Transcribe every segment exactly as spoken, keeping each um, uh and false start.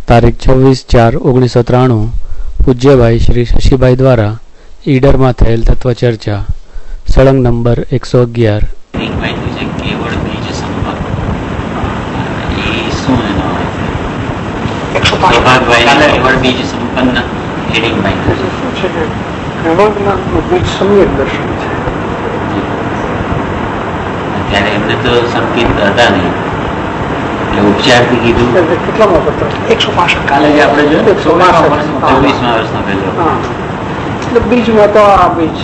તારીખ છવ્વીસ ચાર ઓગણીસો ત્રાણું પૂજ્યભાઈ શ્રી શશીભાઈ દ્વારા ઈડરમાં થયેલ તત્વચર્ચા સળંગ નંબર એકસો અગિયાર. ત્યારે એમને તો સંકેત હતા નહીં એટલે ઉપચાર થી કીધું કેટલામાં પત્ર એકસો પાસઠ કાલે જે આપણે જોયું ચોવીસમાં વર્ષનો પહેલો એટલે બીજમાં તો આ બીજ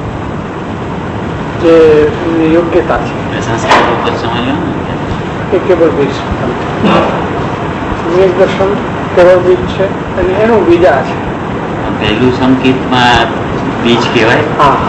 છે જે યોગ્યતા છે સંસ્કાર ઉપર સમજ્યો ને કેવળ બીજ સમ્યક દર્શન કેવળ બીજ છે અને એનું બીજા છે પહેલું સંકેતમાં બીજ કહેવાય. હા,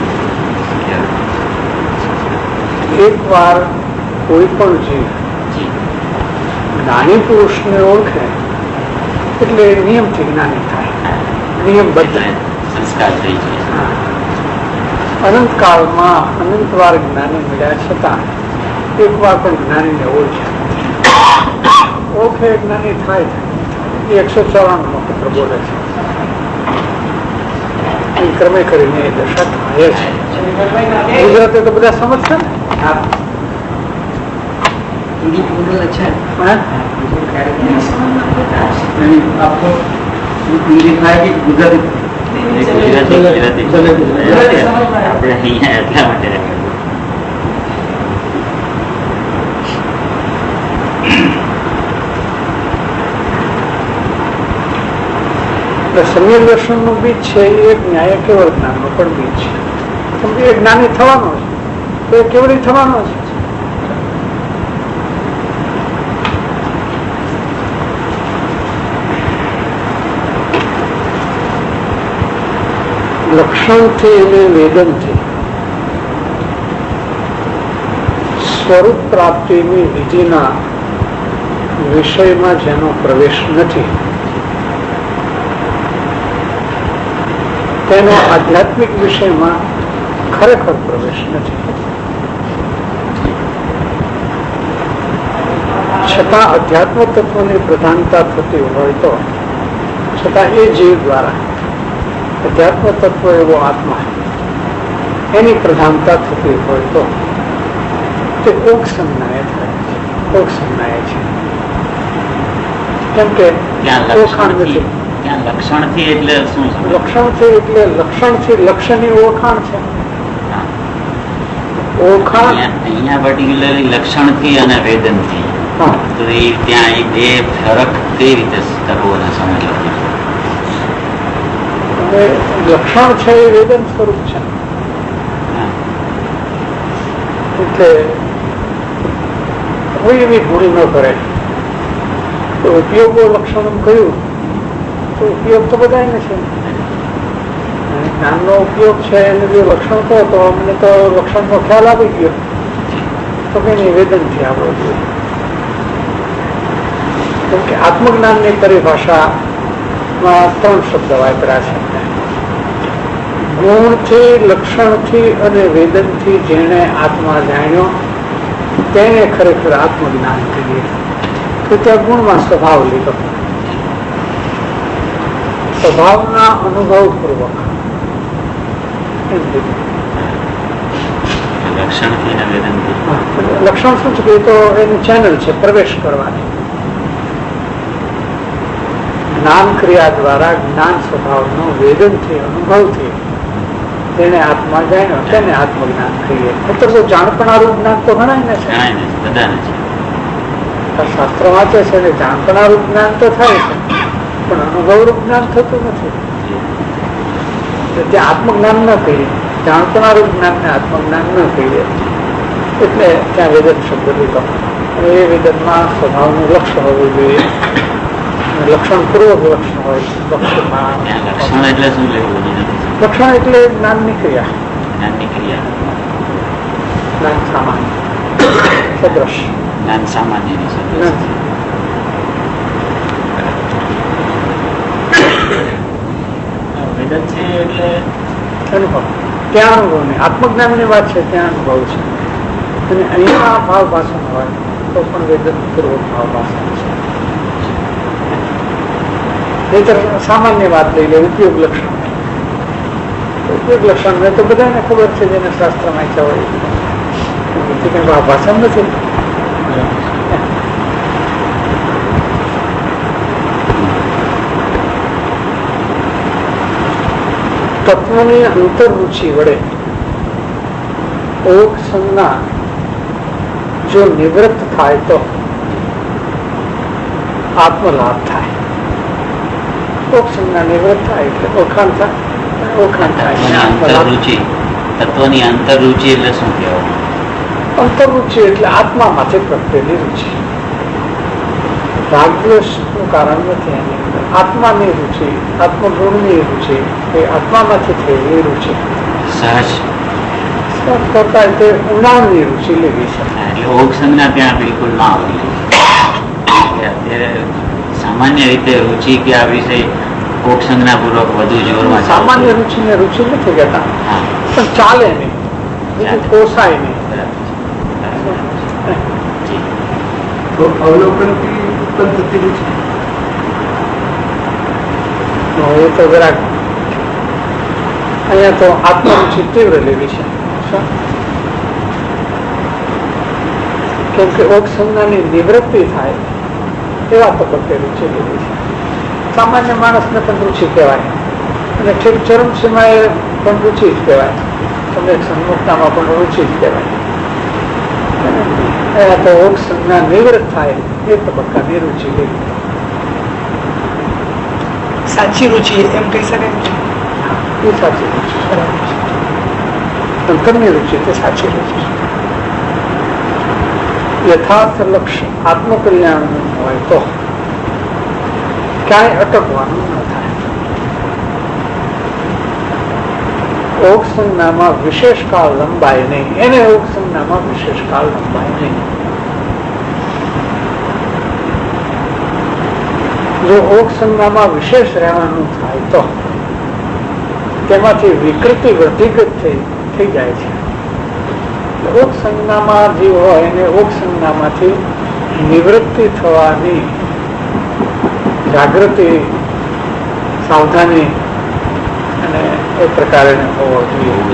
એક વાર કોઈ પણ જીવ જ્ઞાની પુરુષને ઓળખે એટલે નિયમથી જ્ઞાની થાય, નિયમ બદલાય, સંસ્કાર થઈ જાય. અનંત કાળમાં અનંત વાર જ્ઞાની મળ્યા છતાં એક વાર પણ જ્ઞાનીને ઓળખે ઓળખે જ્ઞાની થાય એ એકસો ચોરાણું નો પત્ર બોલે છે. એ ક્રમે કરીને એ દશા થાય છે. ગુજરાતે તો બધા સમજશે ને. સમ્યક દર્શન નું બીજ છે એ ન્યાય કેવળ જ્ઞાન નું પણ બીજ છે. એ જ્ઞાની થવાનો છે તો એ કેવળી થવાનો છે. લક્ષણથી અને વેદનથી સ્વરૂપ પ્રાપ્તિની વિધિના વિષયમાં જેનો પ્રવેશ નથી તેનો આધ્યાત્મિક વિષયમાં ખરેખર પ્રવેશ નથી. છતાં અધ્યાત્મ તત્વની પ્રધાનતા થતી હોય તો છતાં એ જીવ દ્વારા અધ્યાત્મ તત્વ એવો આત્મા એની પ્રધાનતા થતી હોય તો તે ઓક સંજ્ઞાએ થાય છે. ઓક સંજ્ઞાએ છે કેમ કે ઓળખાણ નથી. લક્ષણથી એટલે શું? લક્ષણથી એટલે લક્ષણથી લક્ષ્યની ઓળખાણ છે. ઓળખાણ અહીંયા પર્ટિક્યુલરલી લક્ષણથી અને વેદનથી તો એ ત્યાં એ બે ફરક કઈ રીતે કરવો અને સમજવો? લક્ષણ છે એ વેદન સ્વરૂપ છે એટલે કોઈ એવી ભૂલ ન કરે. તો ઉપયોગો લક્ષણ કહ્યું તો ઉપયોગ તો બધા છે. જ્ઞાનનો ઉપયોગ છે એને જે લક્ષણ કહો તો અમને તો લક્ષણનો ખ્યાલ આવી ગયો તો કઈ નિવેદનથી આવડો જોઈએ. કેમ કે આત્મજ્ઞાનની પરિભાષામાં ત્રણ શબ્દ વાપર્યા છે. ગુણથી, લક્ષણથી અને વેદનથી જેને આત્મા જાણ્યો તેને ખરેખર આત્મજ્ઞાન કહીએ. તો ત્યાં ગુણમાં સ્વભાવ લીધો. સ્વભાવના અનુભવ પૂર્વક લક્ષણ શું છે તો એની ચેનલ છે પ્રવેશ કરવાની. જ્ઞાન ક્રિયા દ્વારા જ્ઞાન સ્વભાવનો વેદનથી અનુભવથી તેને આત્મા જાણ્યો તેને આત્મજ્ઞાન કહીએ. તો જાણપણારું જ્ઞાન તો ગણાય ને છે. શાસ્ત્ર વાંચે છે ને જાણપણારું જ્ઞાન તો થાય છે પણ અનુભવરૂપ જ્ઞાન થતું નથી. ત્યાં આત્મજ્ઞાન ન કહીએ, જાણપણારું જ્ઞાન ને આત્મજ્ઞાન ન કહીએ એટલે ત્યાં વેદન શબ્દ લીધો. એ વેદનમાં સ્વભાવનું લક્ષ્ય હોવું જોઈએ. લક્ષણ પૂર્વક લક્ષણ હોય. લક્ષણ એટલે શું લેવું? લક્ષણ એટલે જ્ઞાનની ક્રિયા. જ્ઞાનની ક્રિયા જ્ઞાન સામાન્ય સદ્રશ. જ્ઞાન સામાન્ય વેદન છે એટલે અનુભવ. ત્યાં અનુભવ નહીં. આત્મજ્ઞાન ની વાત છે ત્યાં અનુભવ છે. અને અહીંયા ભાવ ભાષણ હોય તો પણ વેદન પૂર્વક ભાવ ભાષણ છે. નહીતર સામાન્ય વાત લઈ લે ઉપયોગ લક્ષણ. ઉપયોગ લક્ષણ ને તો બધાને ખબર છે જેને શાસ્ત્ર વાંચ્યા હોય. કઈ ભાષા નથી. તત્વની અંતરરુચિ વડે ઓક સંજ્ઞા જો નિવૃત્ત થાય તો આત્મલાભ થાય. ઓક સંજ્ઞા નિવૃત્ત થાય એટલે ઓળખાણ થાય. ઓળખાણ થાય. તત્વની અંતરરુચિ એટલે શું કહેવાય? અંતરરુચિ એટલે આત્મામાંથી પ્રગટેલી રુચિ. રાગદ્વેષ નું કારણ નથી એની અંદર. આત્માની રુચિ, આત્મગુણની રુચિ, એ આત્મામાંથી થયેલી રુચિ. સહજ કરતા તે ઊંડાણની રુચિ લેવી છે. એટલે ઓક સંજ્ઞા ત્યાં બિલકુલ ના આવતી. અત્યારે સામાન્ય રીતે રુચિ કે આ વિષય ઓક સંજ્ઞા પૂર્વક વધુ જોરમાં. સામાન્ય રુચિ ને રુચિ નથી કહેતા, પણ ચાલે નહીં, બીજું પોસાય નહીં. તો અવલોકન થી ઉત્પન્ન થતી રુચિ એ તો જરાક અહીંયા તો આત્મરુચિ તીવ્ર લેવી છે. કેમ કે ઓક સંજ્ઞાની નિવૃત્તિ થાય એવા તબક્કે રુચિ લેવી છે. સામાન્ય માણસને પણ રુચિ કહેવાય અને ઠીક ચરમસીમાએ પણ રુચિ જ કહેવાય. તમે સન્મુખતામાં પણ રુચિ જ કહેવાય. અહીંયા તો ઓક સંજ્ઞા નિવૃત્ત થાય એ તબક્કાની રુચિ લેવી. સાચી રુચિ એમ કહી શકાય. એ સાચી રુચિ. અંતરની રુચિ તે સાચી રુચિ. યથાર્થ લક્ષ્ય આત્મકલ્યાણ હોય તો ક્યાંય અટકવાનું ન થાય. ઓક સંજ્ઞામાં વિશેષ કાળ લંબાય નહીં. એને ઓક સંજ્ઞામાં વિશેષ કાળ લંબાય નહીં. જો ઓક સંજ્ઞામાં વિશેષ રહેવાનું થાય તો તેમાંથી વિકૃતિ વર્ધિગત થઈ થઈ જાય છે. ઓક સંજ્ઞામાં જીવ હોય એને ઓક સંજ્ઞામાંથી નિવૃત્તિ થવાની જાગૃતિ, સાવધાની અને એ પ્રકારે હોવો જોઈએ.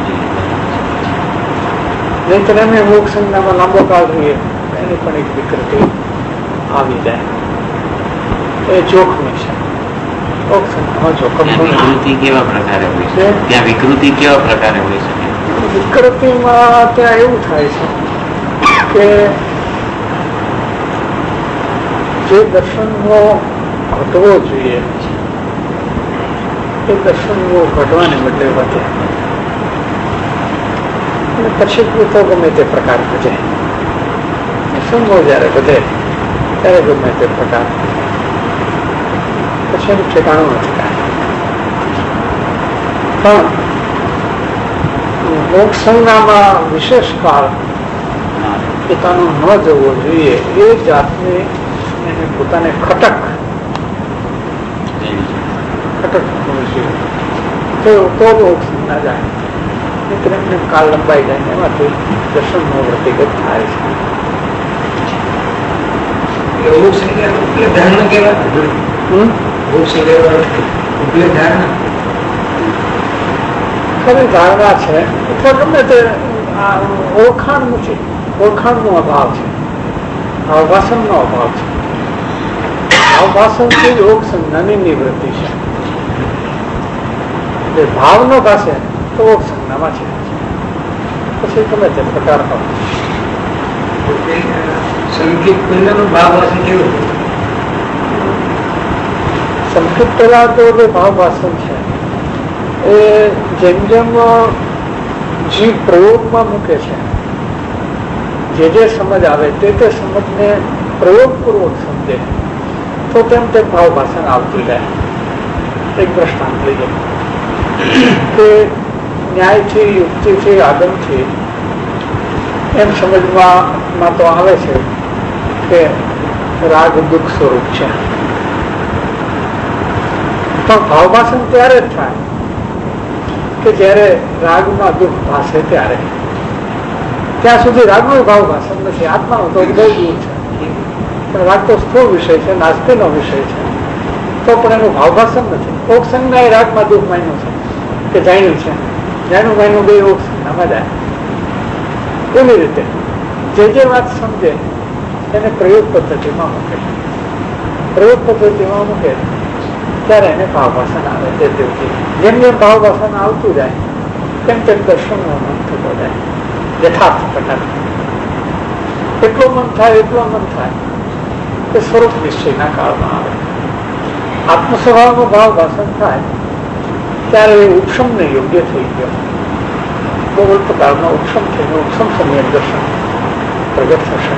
નહીં તો એમને ઓક સંજ્ઞામાં લાંબો કાળ જોઈએ એની પણ એક વિકૃતિ આવી જાય. એ જોખમી છે. ઓક સંજ્ઞામાં જોખમ વિકૃતિ કેવા પ્રકારે હોય છે? ત્યાં વિકૃતિ કેવા પ્રકારે હોય છે? વિકૃતિમાં ત્યાં એવું થાય છે કે જે દર્શનનો ઘટવો જોઈએ એ દર્શનનો ઘટવાને બદલે વધે. અને પછી તો ગમે તે પ્રકાર વધે. દર્શનનો જયારે વધે ત્યારે ગમે તે પ્રકાર પછી એનું ઠેકાણું નથી કાંઈ. પણ મોક્ષ સંજ્ઞામાં વિશેષ કાળ પોતાનો ન જવો જોઈએ. એ જાતને પોતાને ખટક ખટક તો મોક્ષ ના જાય. એમને કાળ લંબાઈ જાય એમાંથી દર્શનનો વર્તિગત થાય છે. ધારણા કેવાય. ખરી ધારણા છે અથવા ગમે તે ઓળખાણ નથી. ઓળખાણનો અભાવ છે, અવભાષણનો અભાવ છે. અવભાષણથી જ ઓક સંજ્ઞાની નિવૃત્તિ છે. ભાવનો ભાષે તો ઓક સંજ્ઞામાં છે. પછી ગમે તે પ્રકાર સંકેત પહેલાનું ભાવ વાસન કેવું? સંકેત પહેલા તો ભાવ ભાષણ છે એ જેમ જેમ જીવ પ્રયોગમાં મૂકે છે, જે જે સમજ આવે તે તે સમજને પ્રયોગપૂર્વક સમજે તો તેમ તેમ ભાવ ભાષણ આવતું જાય. એક દ્રષ્ટાંત લઈએ કે ન્યાયથી, યુક્તિથી, આગમથી એમ સમજવામાં તો આવે છે કે રાગ દુઃખ સ્વરૂપ છે. પણ ભાવ ભાષણ ત્યારે જ થાય કે જયારે રાગમાં દુઃખ ભાષે ત્યારે. ત્યાં સુધી રાગનું ભાવ ભાષણ નથી. આત્માનું તો બહુ દૂર છે. પણ રાગ તો સ્થૂળ વિષય છે, નાસ્તિનો વિષય છે. તો પણ એનું ભાવભાષણ નથી. ઓક્ષંગના એ રાગમાં દુઃખ માન્યું છે કે જાણ્યું છે, જાણ્યું માન્યું બે ઓક્ષંગનામાં જાય. એવી રીતે જે જે વાત સમજે એને પ્રયોગ પદ્ધતિમાં મૂકે. પ્રયોગ પદ્ધતિમાં મૂકે ત્યારે એને ભાવભાષણ આવે. તે દેવથી જેમ જેમ ભાવભાષણ આવતું જાય તેમ તેમ દર્શનનો મન થતો જાય. યથાર્થ પ્રકાર એટલો મન થાય એટલો મન થાય કે સ્વરૂપ નિશ્ચયના કાળમાં આવે. આત્મ સ્વભાવનો ભાવ ભાષણ થાય ત્યારે એ ઉપશમને યોગ્ય થઈ ગયો. બહુ અલ્પ કાળમાં ઉપશમ થઈને ઉપશમ સમ્યક દર્શન પ્રગટ થશે.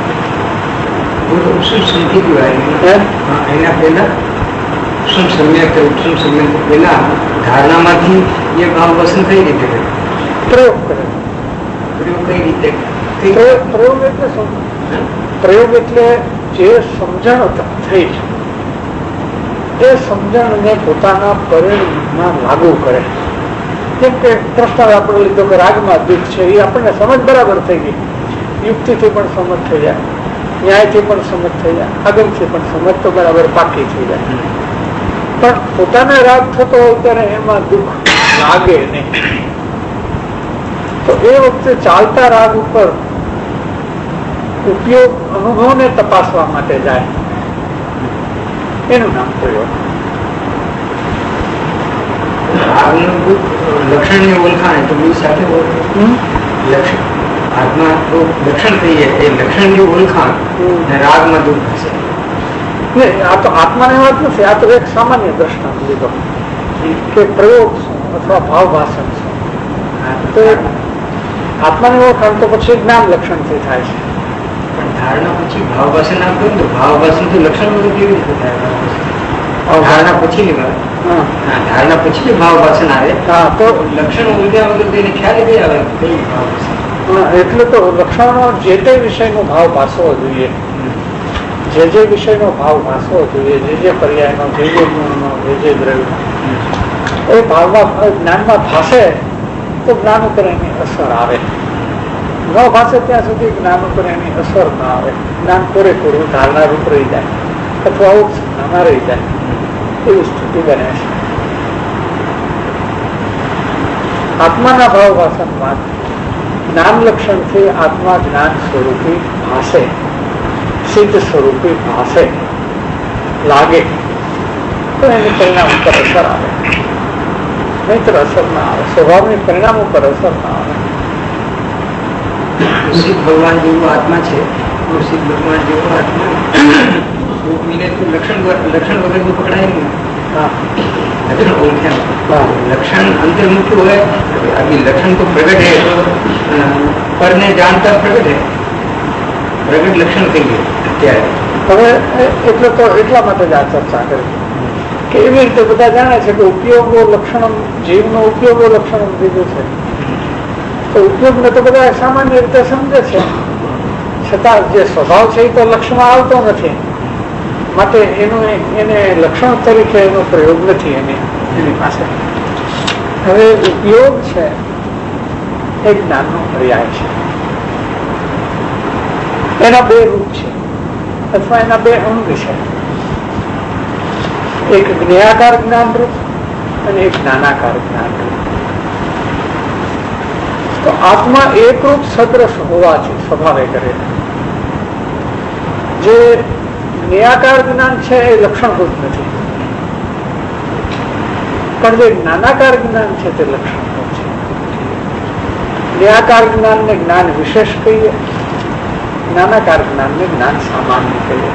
ઉપશમ સમજી ગયું એના પહેલા ઉપશમ સમ્યક ઉપશમ સમ્યક પહેલા ધારણામાંથી એ ભાવ વસન કઈ રીતે કરે? પ્રયોગ કરે. પ્રયોગ કઈ રીતે? પ્રયોગ એટલે શું? પ્રયોગ એટલે જે સમજણ થઈ એ સમજણને પોતાના પરિણામમાં લાગુ કરે. જેમ કે પ્રશ્ન આપણે લીધો કે રાગમાં દુઃખ છે, એ આપણને સમજ બરાબર થઈ ગઈ. યુક્તિથી પણ સમજ થઈ જાય, ન્યાયથી પણ સમજ થઈ જાય, આગમથી પણ સમજ તો બરાબર પાકી થઈ જાય. પણ પોતાને રાગ થતો હોય ત્યારે એમાં દુઃખ લાગે નહીં. તો એ વખતે ચાલતા રાગ ઉપર ઉપયોગ અનુભવને તપાસવા માટે જાય. એનું નામ પ્રયોગ. લક્ષણની ઓળખાણ તો બી સાથે આત્મા તો લક્ષણ કહીએ એ લક્ષણની ઓળખાણ રાગમાં દૂર થશે. આ તો આત્માની વાત નથી, આ તો એક સામાન્ય દ્રષ્ટાંત લીધો કે પ્રયોગ શું અથવા ભાવ ભાષણ શું. તો આત્માની ઓળખાણ તો પછી જ્ઞાન લક્ષણથી થાય છે. પણ ધારણા પછી ભાવ ભાષણ ના કહ્યું તો ભાવ ભાષણ થી લક્ષણ બધું કેવી રીતે થાય? ધારણા પછી ની વાત, ધારણા પછી ભાવ ભાષણ આવે તો લક્ષણ ઉલગ્યા વગર તેને ખ્યાલ કઈ આવે કઈ ભાવ ભાષણ? એટલે તો લક્ષણનો જે તે વિષયનો ભાવ ભાષવો જોઈએ, જે જે વિષયનો ભાવ ભાષવો જોઈએ, જે જે પર્યાયનો, જે જે ગુણનો, જે જે દ્રવ્યનો એ ભાવમાં જ્ઞાનમાં ભાષે તો જ્ઞાન ઉપર એની અસર આવે. ન ભાષે ત્યાં સુધી જ્ઞાન ઉપર એની અસર ના આવે. જ્ઞાન કોરે કોરું ધારણા રૂપ રહી જાય અથવા ઉપસંગમાં રહી જાય એવી સ્થિતિ બને છે. આત્માના ભાવ ભાષણમાં જ્ઞાન લક્ષણથી આત્મા જ્ઞાન સ્વરૂપી ભાષે, સિદ્ધ સ્વરૂપી ભાષે લાગે તો એની પરિણામ ઉપર અસર આવે, નહીતર અસર ના આવે. સ્વભાવની પરિણામ ઉપર અસર ના આવે. સિદ્ધ ભગવાન જેવું આત્મા છે, સિદ્ધ ભગવાન જેવો આત્મા લક્ષણ લક્ષણ વગર પકડાય નહીં. લક્ષણ ઓળખ્યા લક્ષણ અંતર્મુખ હોય. અભી લક્ષણ તો પ્રગટ है तो पर ने जानता प्रगट है, प्रगट लक्षण कહીએ અત્યારે. હવે એટલે તો એટલા માટે જ આ ચર્ચા કરી કે એવી રીતે બધા જાણે છે કે ઉપયોગો લક્ષણ, જીવનો ઉપયોગો લક્ષણ દીધું છે તો ઉપયોગને તો બધા સામાન્ય રીતે સમજે છે, છતાં જે સ્વભાવ છે એ તો લક્ષમાં આવતો નથી. માટે એનું એને લક્ષણ તરીકે એનો પ્રયોગ નથી એની એની પાસે. હવે ઉપયોગ છે એ જ્ઞાનનો પર્યાય છે. એના બે રૂપ છે અથવા એના બે અંગ છે. એક જ્ઞેયાકાર જ્ઞાન રૂપ અને એક જ્ઞાનાકાર જ્ઞાન રૂપ. તો આત્મા એકરૂપ સદ્રશ હોવાથી સ્વભાવે કરે. જે જ્ઞેયાકાર જ્ઞાન છે એ લક્ષણરૂપ નથી, પણ જે જ્ઞાનાકાર જ્ઞાન છે તે લક્ષણરૂપ છે. જ્ઞેયાકાર જ્ઞાનને જ્ઞાન વિશેષ કહીએ, જ્ઞાનાકાર જ્ઞાનને જ્ઞાન સામાન્ય કહીએ.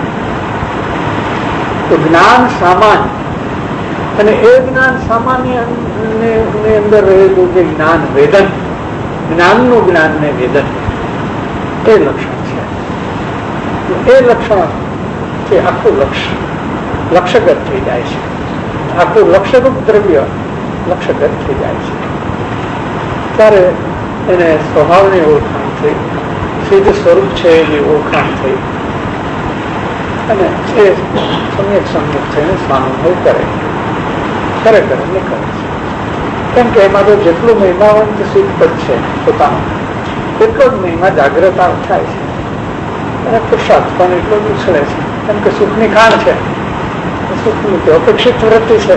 તો જ્ઞાન સામાન્ય અને એ જ્ઞાન સામાન્ય ની અંદર રહેલું જે જ્ઞાન વેદન, જ્ઞાનનું જ્ઞાન ને વેદન એ લક્ષણ છે. એ લક્ષણ કે આખું લક્ષ લક્ષ્યગત થઈ જાય છે. આખું લક્ષ્યરૂપ દ્રવ્ય લક્ષ્યગત થઈ જાય છે. ત્યારે એને સ્વભાવની ઓળખાણ થઈ, સિદ્ધ સ્વરૂપ છે એની ઓળખાણ થઈ અને એ સમ્યક સમ્યક થઈને સ્વાનુભવ કરે ખરેખર નીકળે છે. કેમ કે એમાં તો જેટલું મહિમાવંત સિદ્ધ પદ છે પોતાનું એટલો જ મહિમા જાગ્રતા થાય છે અને પુરુષાર્થ પણ એટલો જ ઉછળે છે. કેમ કે સુખની ખાણ છે, સુખની તે અપેક્ષિત વૃત્તિ છે.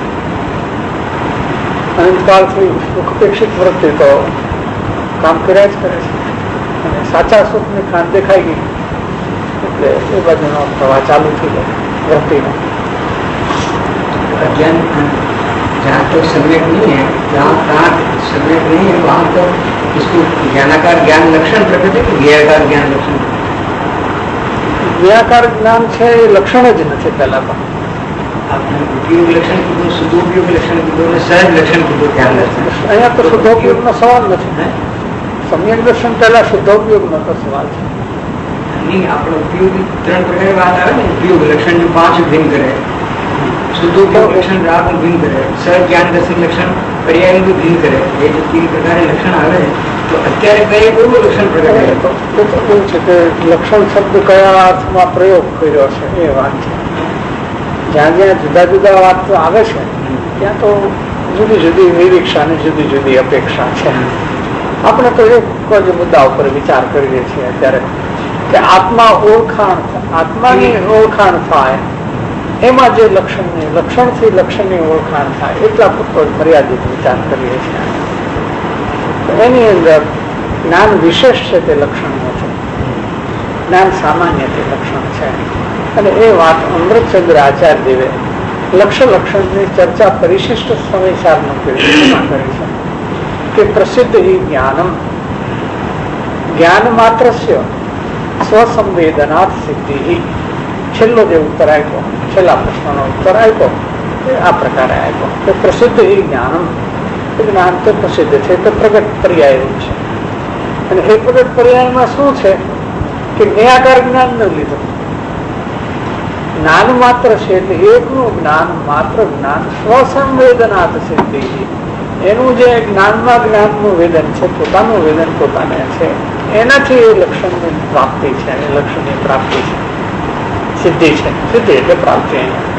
અનંતકાળથી સુખ અપેક્ષિત વૃત્તિ તો કામ કર્યા જ કરે છે. અને સાચા સુખની ખાંડ દેખાઈ ગઈ એટલે એ બાજુનો પ્રવાહ ચાલુ થઈ જાય વૃત્તિનો. अज्ञान जहाँ तो सम्यक नहीं है, जहाँ कहाँ सम्यक नहीं है वहाँ तो इसको ज्ञानाकार ज्ञान लक्षण प्रकट है कि ज्ञाकार ज्ञान लक्षण? જ્ઞાકાર જ્ઞાન છે એ લક્ષણ જ નથી. પહેલા તો आपने उपयोग लक्षण कीधું, શુદ્ધોપયોગ લક્ષણ कीधું અને સહજ લક્ષણ कीधું જ્ઞાન લક્ષણ. અહીંયા તો શુદ્ધોપયોગનો સવાલ નથી. સમ્યક દર્શન પહેલા શુદ્ધોપયોગનો તો સવાલ છે. નહીં, આપણો ઉપયોગ ત્રણ પ્રકારની વાત આવે ને, ઉપયોગ લક્ષણ જો પાંચ ભિન્ન કરે, શુદ્ધોપયોગ લક્ષણ રાગ ભિન્ન કરે, સહજ જ્ઞાન દર્શક લક્ષણ પર્યાય भी ભિન્ન કરે, એ જો तीन પ્રકારે લક્ષણ આવે તો અત્યારે કઈ એવું લક્ષણ પ્રકટ કરે તો એવું છે કે લક્ષણ શબ્દ કયા અર્થમાં પ્રયોગ કર્યો છે એ વાત છે. જ્યાં જ્યાં જુદા જુદા વાત આવે છે ત્યાં તો જુદી જુદી નિરીક્ષા અને જુદી જુદી અપેક્ષા છે. આપણે તો એક જ મુદ્દા ઉપર વિચાર કરીએ છીએ અત્યારે કે આત્મા ઓળખાણ, આત્માની ઓળખાણ થાય એમાં જે લક્ષણની લક્ષણથી લક્ષણની ઓળખાણ થાય એટલા પૂરતો મર્યાદિત વિચાર કરીએ છીએ. એની અંદર જ્ઞાન વિશેષ છે તે લક્ષણ નથી, જ્ઞાન સામાન્ય તે લક્ષણ છે. અને એ વાત અમૃતચંદ્ર આચાર્ય દેવે લક્ષ લક્ષણની ચર્ચા પરિશિષ્ટ સમયસારમાં કરી છે કે પ્રસિદ્ધ હિ જ્ઞાનમ જ્ઞાન માત્ર સ્વસંવેદનાથ સિદ્ધિ. છેલ્લો જે ઉત્તર આપ્યો, છેલ્લા પ્રશ્નનો ઉત્તર આપ્યો એ આ પ્રકારે આપ્યો કે પ્રસિદ્ધ હિ જ્ઞાનમ, જ્ઞાન તો પ્રસિદ્ધ છે, તો પ્રગટ પર્યાય છે. અને એ પ્રગટ પર્યાયમાં શું છે કે નિરાકાર જ્ઞાન ન લીધું, જ્ઞાન માત્ર છે એટલે એકનું જ્ઞાન માત્ર જ્ઞાન સ્વસંવેદનાથ સિદ્ધિ. એનું જે જ્ઞાનમાં જ્ઞાનનું વેદન છે, પોતાનું વેદન પોતાને છે, એનાથી એ લક્ષણની પ્રાપ્તિ છે, એ લક્ષણની પ્રાપ્તિ છે, સિદ્ધિ છે. સિદ્ધિ એટલે પ્રાપ્તિ.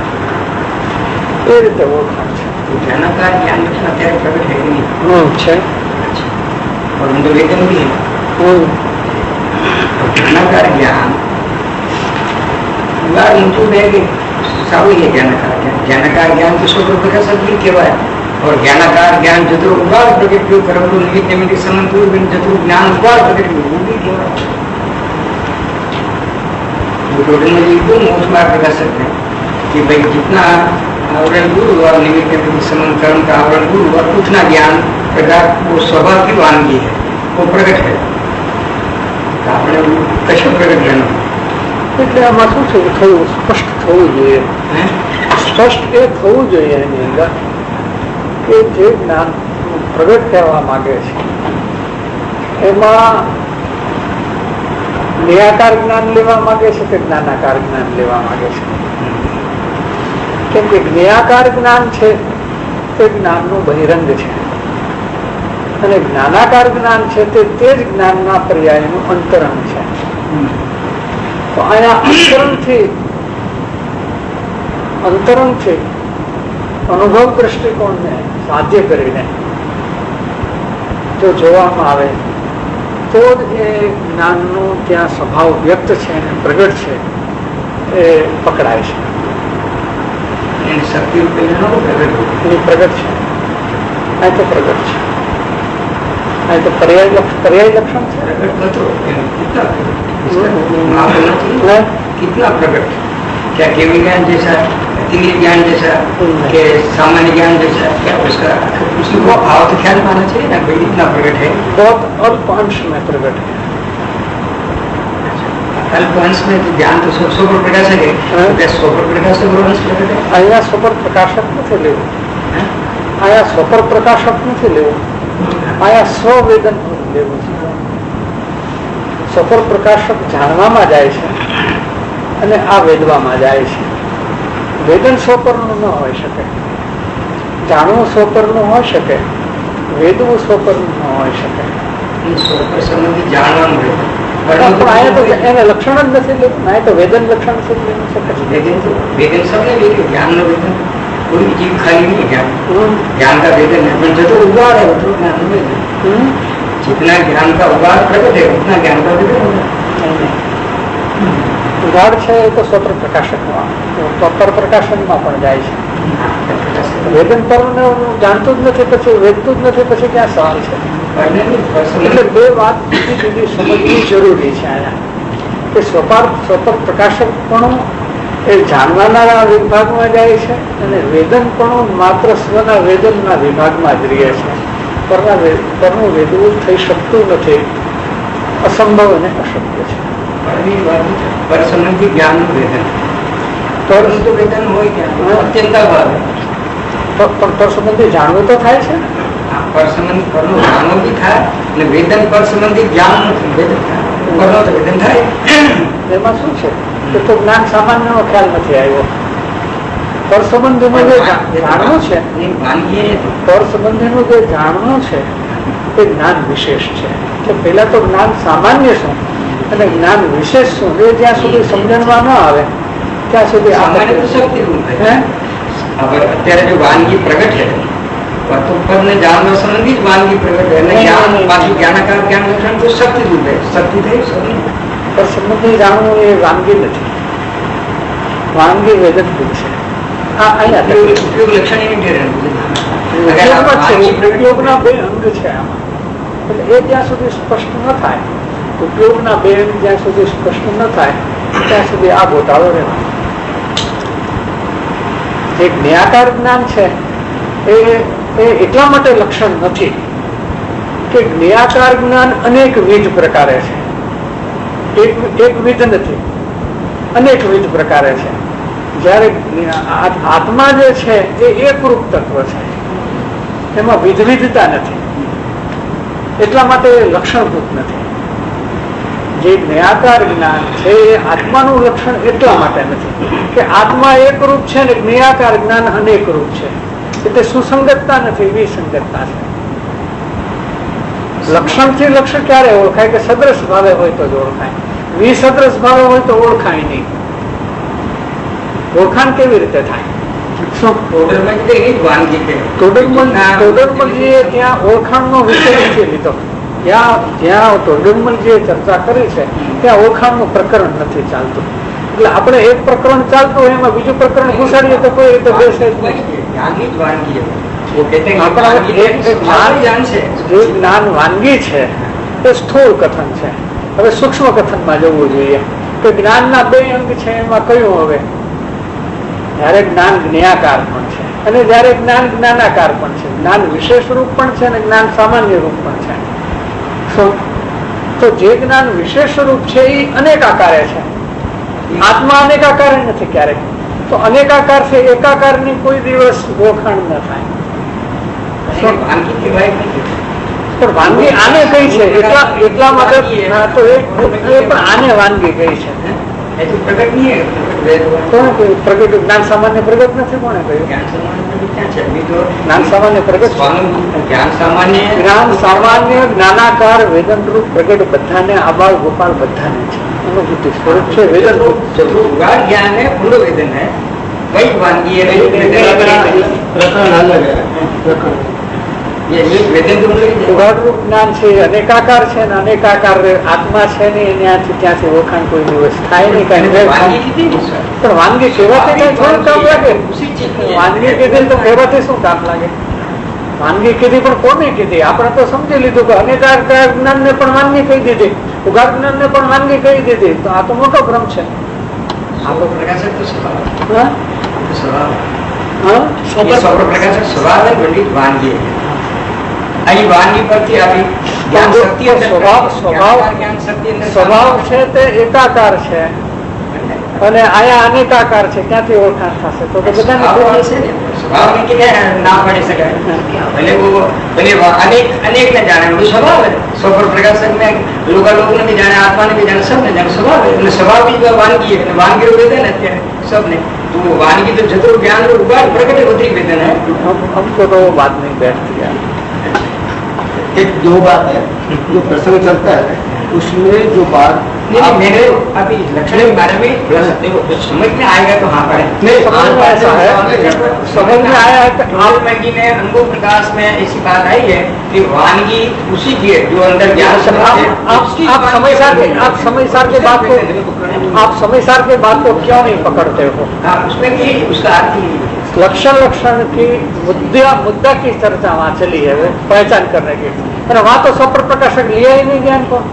એ રીતે ઓળખાણ છે. ज्ञानाकार ज्ञान लक्षण અત્યારે પ્રગટ है नहीं हम्म છે और उनके वेदन भी है. हम्म ज्ञानाकार ज्ञान बार ઊંચું है कि સારું है ज्ञानाकार ज्ञान. ज्ञानाकार ज्ञान तो સ્વરૂપ પ્રકાશ જ કહેવાય. और ज्ञानाकार ज्ञान जतो उबार प्रकट क्यों करतो निमित्त निमित्त संबंध हुई बिन जतो ज्ञान उबार प्रकट हुई वो भी कहेवाय. वो टोटल में एकदम मोक्ष मार्ग प्रकाश सकते हैं कि भाई जितना आवरण गुरु और निमित्त संबंध कर्म का आवरण गुरु और उतना ज्ञान प्रकार वो स्वभाव की वानगी है, वो प्रकट है. આપણે કશું પ્રગટ જ્ઞાન એટલે આમાં શું છે થયું, સ્પષ્ટ થવું જોઈએ. સ્પષ્ટ એ થવું જોઈએ એની અંદર કે જે જ્ઞાન પ્રગટ કહેવા માંગે છે એમાં નિરાકાર જ્ઞાન લેવા માંગે છે કે જ્ઞાનાકાર જ્ઞાન લેવા માંગે છે. કેમ કે જ્ઞાનાકાર જ્ઞાન છે તે જ્ઞાનનું બહિરંગ છે અને જ્ઞાનાકાર જ્ઞાન છે તે તે જ જ્ઞાનના પર્યાયનું અંતરંગ છે. તો અહીંયા અંતરંગથી અંતરંગથી અનુભવ દ્રષ્ટિકોણને સાધ્ય કરીને જો જોવામાં આવે તો જ એ જ્ઞાનનો ત્યાં સ્વભાવ વ્યક્ત છે અને પ્રગટ છે એ પકડાય છે. એની શક્તિ રૂપે એની પ્રગટ છે, આ તો પ્રગટ છે, આ તો પર્યાય પર્યાય લક્ષણ છે. कितना प्रकट, क्या केवल ज्ञान जैसा, अतिरिक्त ज्ञान जैसा, के सामान्य ज्ञान जैसा, क्या उसका उसी को भाव तो ख्याल पाना चाहिए ना भाई इतना प्रकट है. बहुत अल्प अंश में प्रकट है. अल्प अंश में तो ज्ञान तो सौ पर प्रकाशक है, क्या सौ पर प्रकाशक अंश प्रकट है? અહીંયા સ્વપર પ્રકાશક નથી લેવું, અહીંયા સ્વપર પ્રકાશક નથી લેવું, અહીંયા સ્વવેદન લેવું છે. સ્વપર પ્રકાશક જાણવામાં જાય છે અને આ વેદવામાં જાય છે. વેદન સ્વપરનું ન હોઈ શકે, જાણવું સ્વપરનું હોઈ શકે, વેદવું સ્વપરનું ન હોઈ શકે. સ્વપર સંબંધી જાણવાનું હોય પણ અહીંયા તો એને લક્ષણ જ નથી લેવું, અહીંયા તો વેદન લક્ષણ છે લેવું શકે. वेदन तो वेदन सबने ले लिया, ज्ञान नो वेदन कोई जीव खाली नहीं ज्ञान ज्ञान का वेदन है, पर जो उबार है वो तो ज्ञान में जितना ज्ञान का उबार प्रकट है उतना ज्ञान का वेदन होगा. ઉઘાડ છે એ તો સ્વતંત્ર પ્રકાશનમાં, પર પ્રકાશનમાં પણ જાય છે. વેદન પરને જાણતું જ નથી, પછી વેદતું જ નથી, પછી ક્યાં સવાલ છે? એટલે બે વાત જુદી જુદી સમજવી જરૂરી છે અહીંયા, કે સ્વપાર સ્વતંત્ર પ્રકાશક પણ એ જાણવાના વિભાગમાં જાય છે અને વેદન પણ માત્ર સ્વના વેદનના વિભાગમાં જ રહે છે. પરના પરનું વેદવું થઈ શકતું નથી, અસંભવ અને અશક્ય છે. પર સંબંધી જ્ઞાનનું વેદન, પરંતુ વેદન હોય ક્યાં? અત્યંત ભાવે. પણ પર સંબંધી જાણવું તો થાય છે ને. પર સંબંધી પરનું જાણવું બી થાય અને વેદન પર સંબંધી જ્ઞાન વેદન થાય, પરનો તો વેદન થાય. એમાં શું છે કે તો જ્ઞાન સામાન્ય નો ખ્યાલ નથી આવ્યો. પર સંબંધીનું જે જાણવું છે, પર સંબંધીનું જે જાણવું છે એ જ્ઞાન વિશેષ છે. કે પેલા તો જ્ઞાન સામાન્ય શું અને જ્ઞાન વિશેષ શું એ જ્યાં સુધી સમજણમાં ન આવે ત્યાં સુધી અત્યારે જો વાનગી પ્રગટ છે પર ને જાણવા સંબંધી જ વાનગી પ્રગટ છે, પાછું જ્ઞાનાકાર જ્ઞાન લક્ષણ તો શક્તિ રૂપે શક્તિ થઈ. પર સંબંધી જાણવું એ વાનગી નથી, વાનગી વેદન છે. ઉપયોગ લક્ષણ ઉપયોગના બે અંગ છે આમાં, એટલે એ જ્યાં સુધી સ્પષ્ટ ન થાય, ઉપયોગના બે અંગ જ્યાં સુધી સ્પષ્ટ ન થાય ત્યાં સુધી આ ગોટાળો રહેવાનો. જે જ્ઞાકાર જ્ઞાન છે એ એટલા માટે લક્ષણ નથી કે જ્ઞાકાર જ્ઞાન અનેકવિધ પ્રકારે છે, એકવિધ નથી, અનેકવિધ પ્રકારે છે. જયારે આત્મા જે છે એ એકરૂપ તત્વ છે, એમાં વિધવિધતા નથી, એટલા માટે લક્ષણભૂત નથી. જે જ્ઞાકાર જ્ઞાન છે એ આત્માનું લક્ષણ એટલા માટે નથી કે આત્મા એકરૂપ છે ને જ્ઞાકાર જ્ઞાન અનેક રૂપ છે, એટલે સુસંગતતા નથી, વિસંગતતા છે. લક્ષણથી લક્ષણ ક્યારે ઓળખાય કે સદ્રશ ભાવે હોય તો જ ઓળખાય, વિસદ્રશ ભાવે હોય તો ઓળખાય નહીં. ઓળખાણ કેવી રીતે થાય? ટોડરમલજીએ ત્યાં ઓળખાણનો વિષય નથી લીધો. ત્યાં જ્યાં ટોડરમલજીએ ચર્ચા કરી છે ત્યાં ઓળખાણનું પ્રકરણ નથી ચાલતું. એટલે આપણે એક પ્રકરણ ચાલતું હોય એમાં બીજું પ્રકરણ ઘુસાડીએ તો કોઈ રીતે બેસે જ નહીં. જે જ્ઞાન વાનગી છે એ સ્થૂળ કથન છે. હવે સૂક્ષ્મ કથનમાં જવું જોઈએ કે જ્ઞાનના બે અંગ છે, એમાં કયું? હવે જયારે જ્ઞાન જ્ઞાકાર પણ છે અને જયારે જ્ઞાન જ્ઞાનાકાર પણ છે, જ્ઞાન વિશેષ રૂપ પણ છે અને જ્ઞાન સામાન્ય રૂપ પણ છે. તો જે જ્ઞાન વિશેષ રૂપ છે એ અનેક આકારે છે, આત્મા અનેક આકારે નથી ક્યારેક. તો અનેક આકાર છે, એકાકાર ની કોઈ દિવસ ઓળખાણ ન થાય. પણ વાનગી આને કઈ છે એટલા એટલા માટે તો એ પણ આને વાનગી કઈ છે. પ્રગટ જ્ઞાન સામાન્ય પ્રગટ નથી. કોને કહ્યું જ્ઞાન સામાન્ય પ્રગટ? જ્ઞાન સામાન્ય જ્ઞાનાકાર વેદન રૂપ પ્રગટ બધાને, આબાળ ગોપાળ બધાને છે, અનુભૂતિ સ્વરૂપ છે વેદન રૂપ. જ્ઞાન है पूर्ण वेदन है, वही वानगी है, ઉઘાડ રૂપ જ્ઞાન છે, અનેકાકાર છે ને અનેકાકાર આત્મા છે ને ત્યાંથી ત્યાંથી ઓળખાણ કોઈ દિવસ થાય નહીં. કઈ પણ વાનગી કહેવાથી કઈ થોડું કામ લાગે? વાનગી કીધી તો કહેવાથી શું કામ લાગે? વાનગી કીધી પણ કોને કીધી? આપણે તો સમજી લીધું કે અનેકાકાર જ્ઞાન ને પણ વાનગી કહી દીધી, ઉઘાડ જ્ઞાન ને પણ વાનગી કહી દીધી, તો આ તો મોટો ભ્રમ છે. સ્વભાવ છે તે એકાકાર છે અને આયા અનેકાકાર છે, ક્યાંથી ઓળખાણ થશે? તો બધાને ના પડી શકે. અનેક અનેક ને જાણે સ્વભાવ है, स्वपर प्रकाशक में लोग लोग ने भी जाने, आत्मा ने भी जाने, सब ने जाने स्वभाव है. એટલે સ્વભાવ भी वानगी है, वानगी रूप वेदन है सबने. तो वानगी तो जतरो ज्ञान रूप उगाड़ प्रकट होती वेदन है. हमको तो वो बात नहीं बैठती यार. एक दो बात है जो प्रसंग चलता है उसमें जो बात नहीं मेरे अभी लक्षण के बारे में देखो समझ में आएगा तो हाँ पढ़े। नहीं समझ में ऐसा है, समझ में आया है कि आप में अनुभव प्रकाश में ऐसी बात आई है कि वानगी उसी की है जो अंदर ज्ञान सब आप आप समय सार के आप समय सार के बात को आप समय सार के बात को क्यों नहीं पकड़ते हो? हाँ उसमें भी उसका अर्थ ही लक्षण लक्षण की मुद्दा मुद्दा की चर्चा वहाँ चली है, वो पहचान करने की। अरे वहाँ तो स्वप्र प्रकाशक लिया ही नहीं ज्ञान को,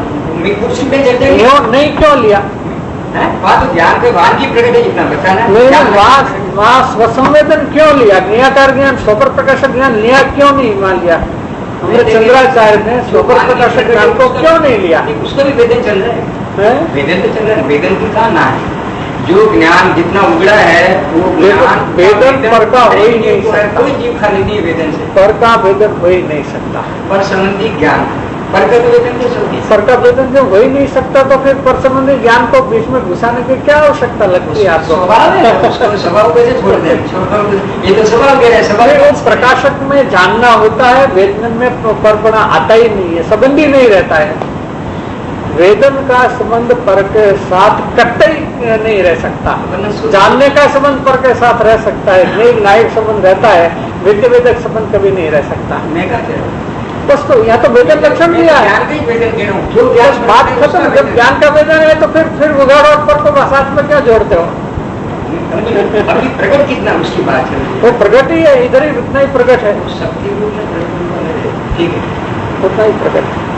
नहीं क्यों लिया? वहाँ तो ज्ञान के वान की प्रकट है जितना बताना नहीं, वहाँ वहाँ स्वसंवेदन क्यों लिया? निराकार ज्ञान स्वप्र प्रकाशक ज्ञान लिया क्यों नहीं मान लिया? हमारे चंद्राचार्य ने स्वप्र प्रकाशक ज्ञान को क्यों नहीं लिया? उसका भी वेदन चल रहा है, वेदन तो चल रहा है, वेदन की कहा ना है जो ज्ञान जितना उगड़ा है वो ज्ञान वेदन पर का हो ही नहीं सकता, कोई जीव खाली नहीं वेदन से, पर का वेदन हो ही नहीं सकता। पर संबंधी ज्ञान पर का तो वेदन कैसे होगी? पर का वेदन जब हो ही नहीं सकता तो फिर पर संबंधी ज्ञान को बीच में घुसाने की क्या आवश्यकता लगती है आपको? स्वभाव है, उसको स्वभाव कैसे छोड़ दें? ये तो स्वभाव कह रहे हैं, स्वभाव प्रकाशक में जानना होता है, वेदन में परपना आता ही नहीं है, संबंधी नहीं रहता है। वेदन का संबंध पर के साथ कतई नहीं रह सकता, जानने का संबंध पर के साथ रह सकता है, न्यायिक न्यायिक संबंध रहता है, वेद्य वेदक संबंध कभी नहीं रह सकता। बस तो यहाँ तो वेदन लक्षण दिया है, जो ज्ञान बात खत्म। जब ज्ञान का वेदन है तो फिर फिर उगाड़ और पर को साथ में क्या जोड़ते हो? अभी प्रकट कितना उसकी बात है, वो प्रकट ही है, इधर ही उतना ही प्रकट है, शक्ति रूप में ठीक है, उतना ही प्रकट है।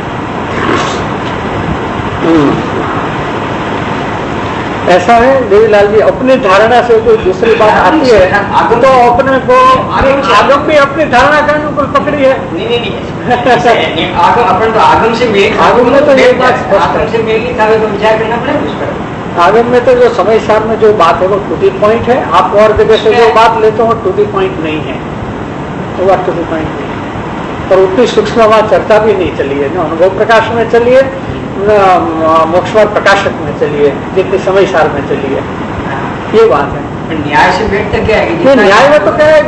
ऐसा है देवीलाल जी, अपनी धारणा से जो दूसरी बात आती है तो अपने को आगम भी अपनी धारणा के अनुकूल पकड़ी है। नहीं नहीं नहीं आगम अपन तो आगम से मेल, आगम में तो ये बात आगम से मेल नहीं था तो विचार करना पड़ेगा उस पर। आगम में तो जो समय सार में जो बात है वो टू दी पॉइंट है, आप और जगह से जो बात लेते हो टू दी पॉइंट नहीं है, वो बात टू दी पॉइंट नहीं है। और उतनी सूक्ष्म वहाँ चर्चा भी नहीं चली है, जो अनुभव प्रकाश में चली है, मोक्षवार प्रकाशक में चलिए, जितने समय सार में चलिए, ये बात है। न्याय से बैठता क्या है? न्याय में तो क्या है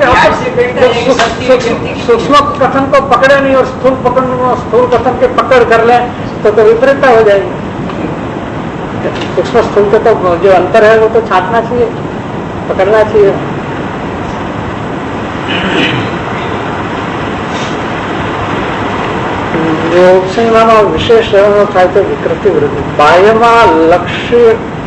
कि सूक्ष्म कथन को पकड़े नहीं और स्थूल पकड़ स्थूल कथन के पकड़ कर ले तो तो विपरीतता हो जाएगी। सूक्ष्म स्थूल का तो जो अंतर है वो तो छांटना चाहिए, पकड़ना चाहिए। योगसंज्ञाનો વિશેષ રહેવાનો થાય તો વિકૃતિ વૃદ્ધિ બાહ્યમાં લક્ષ્ય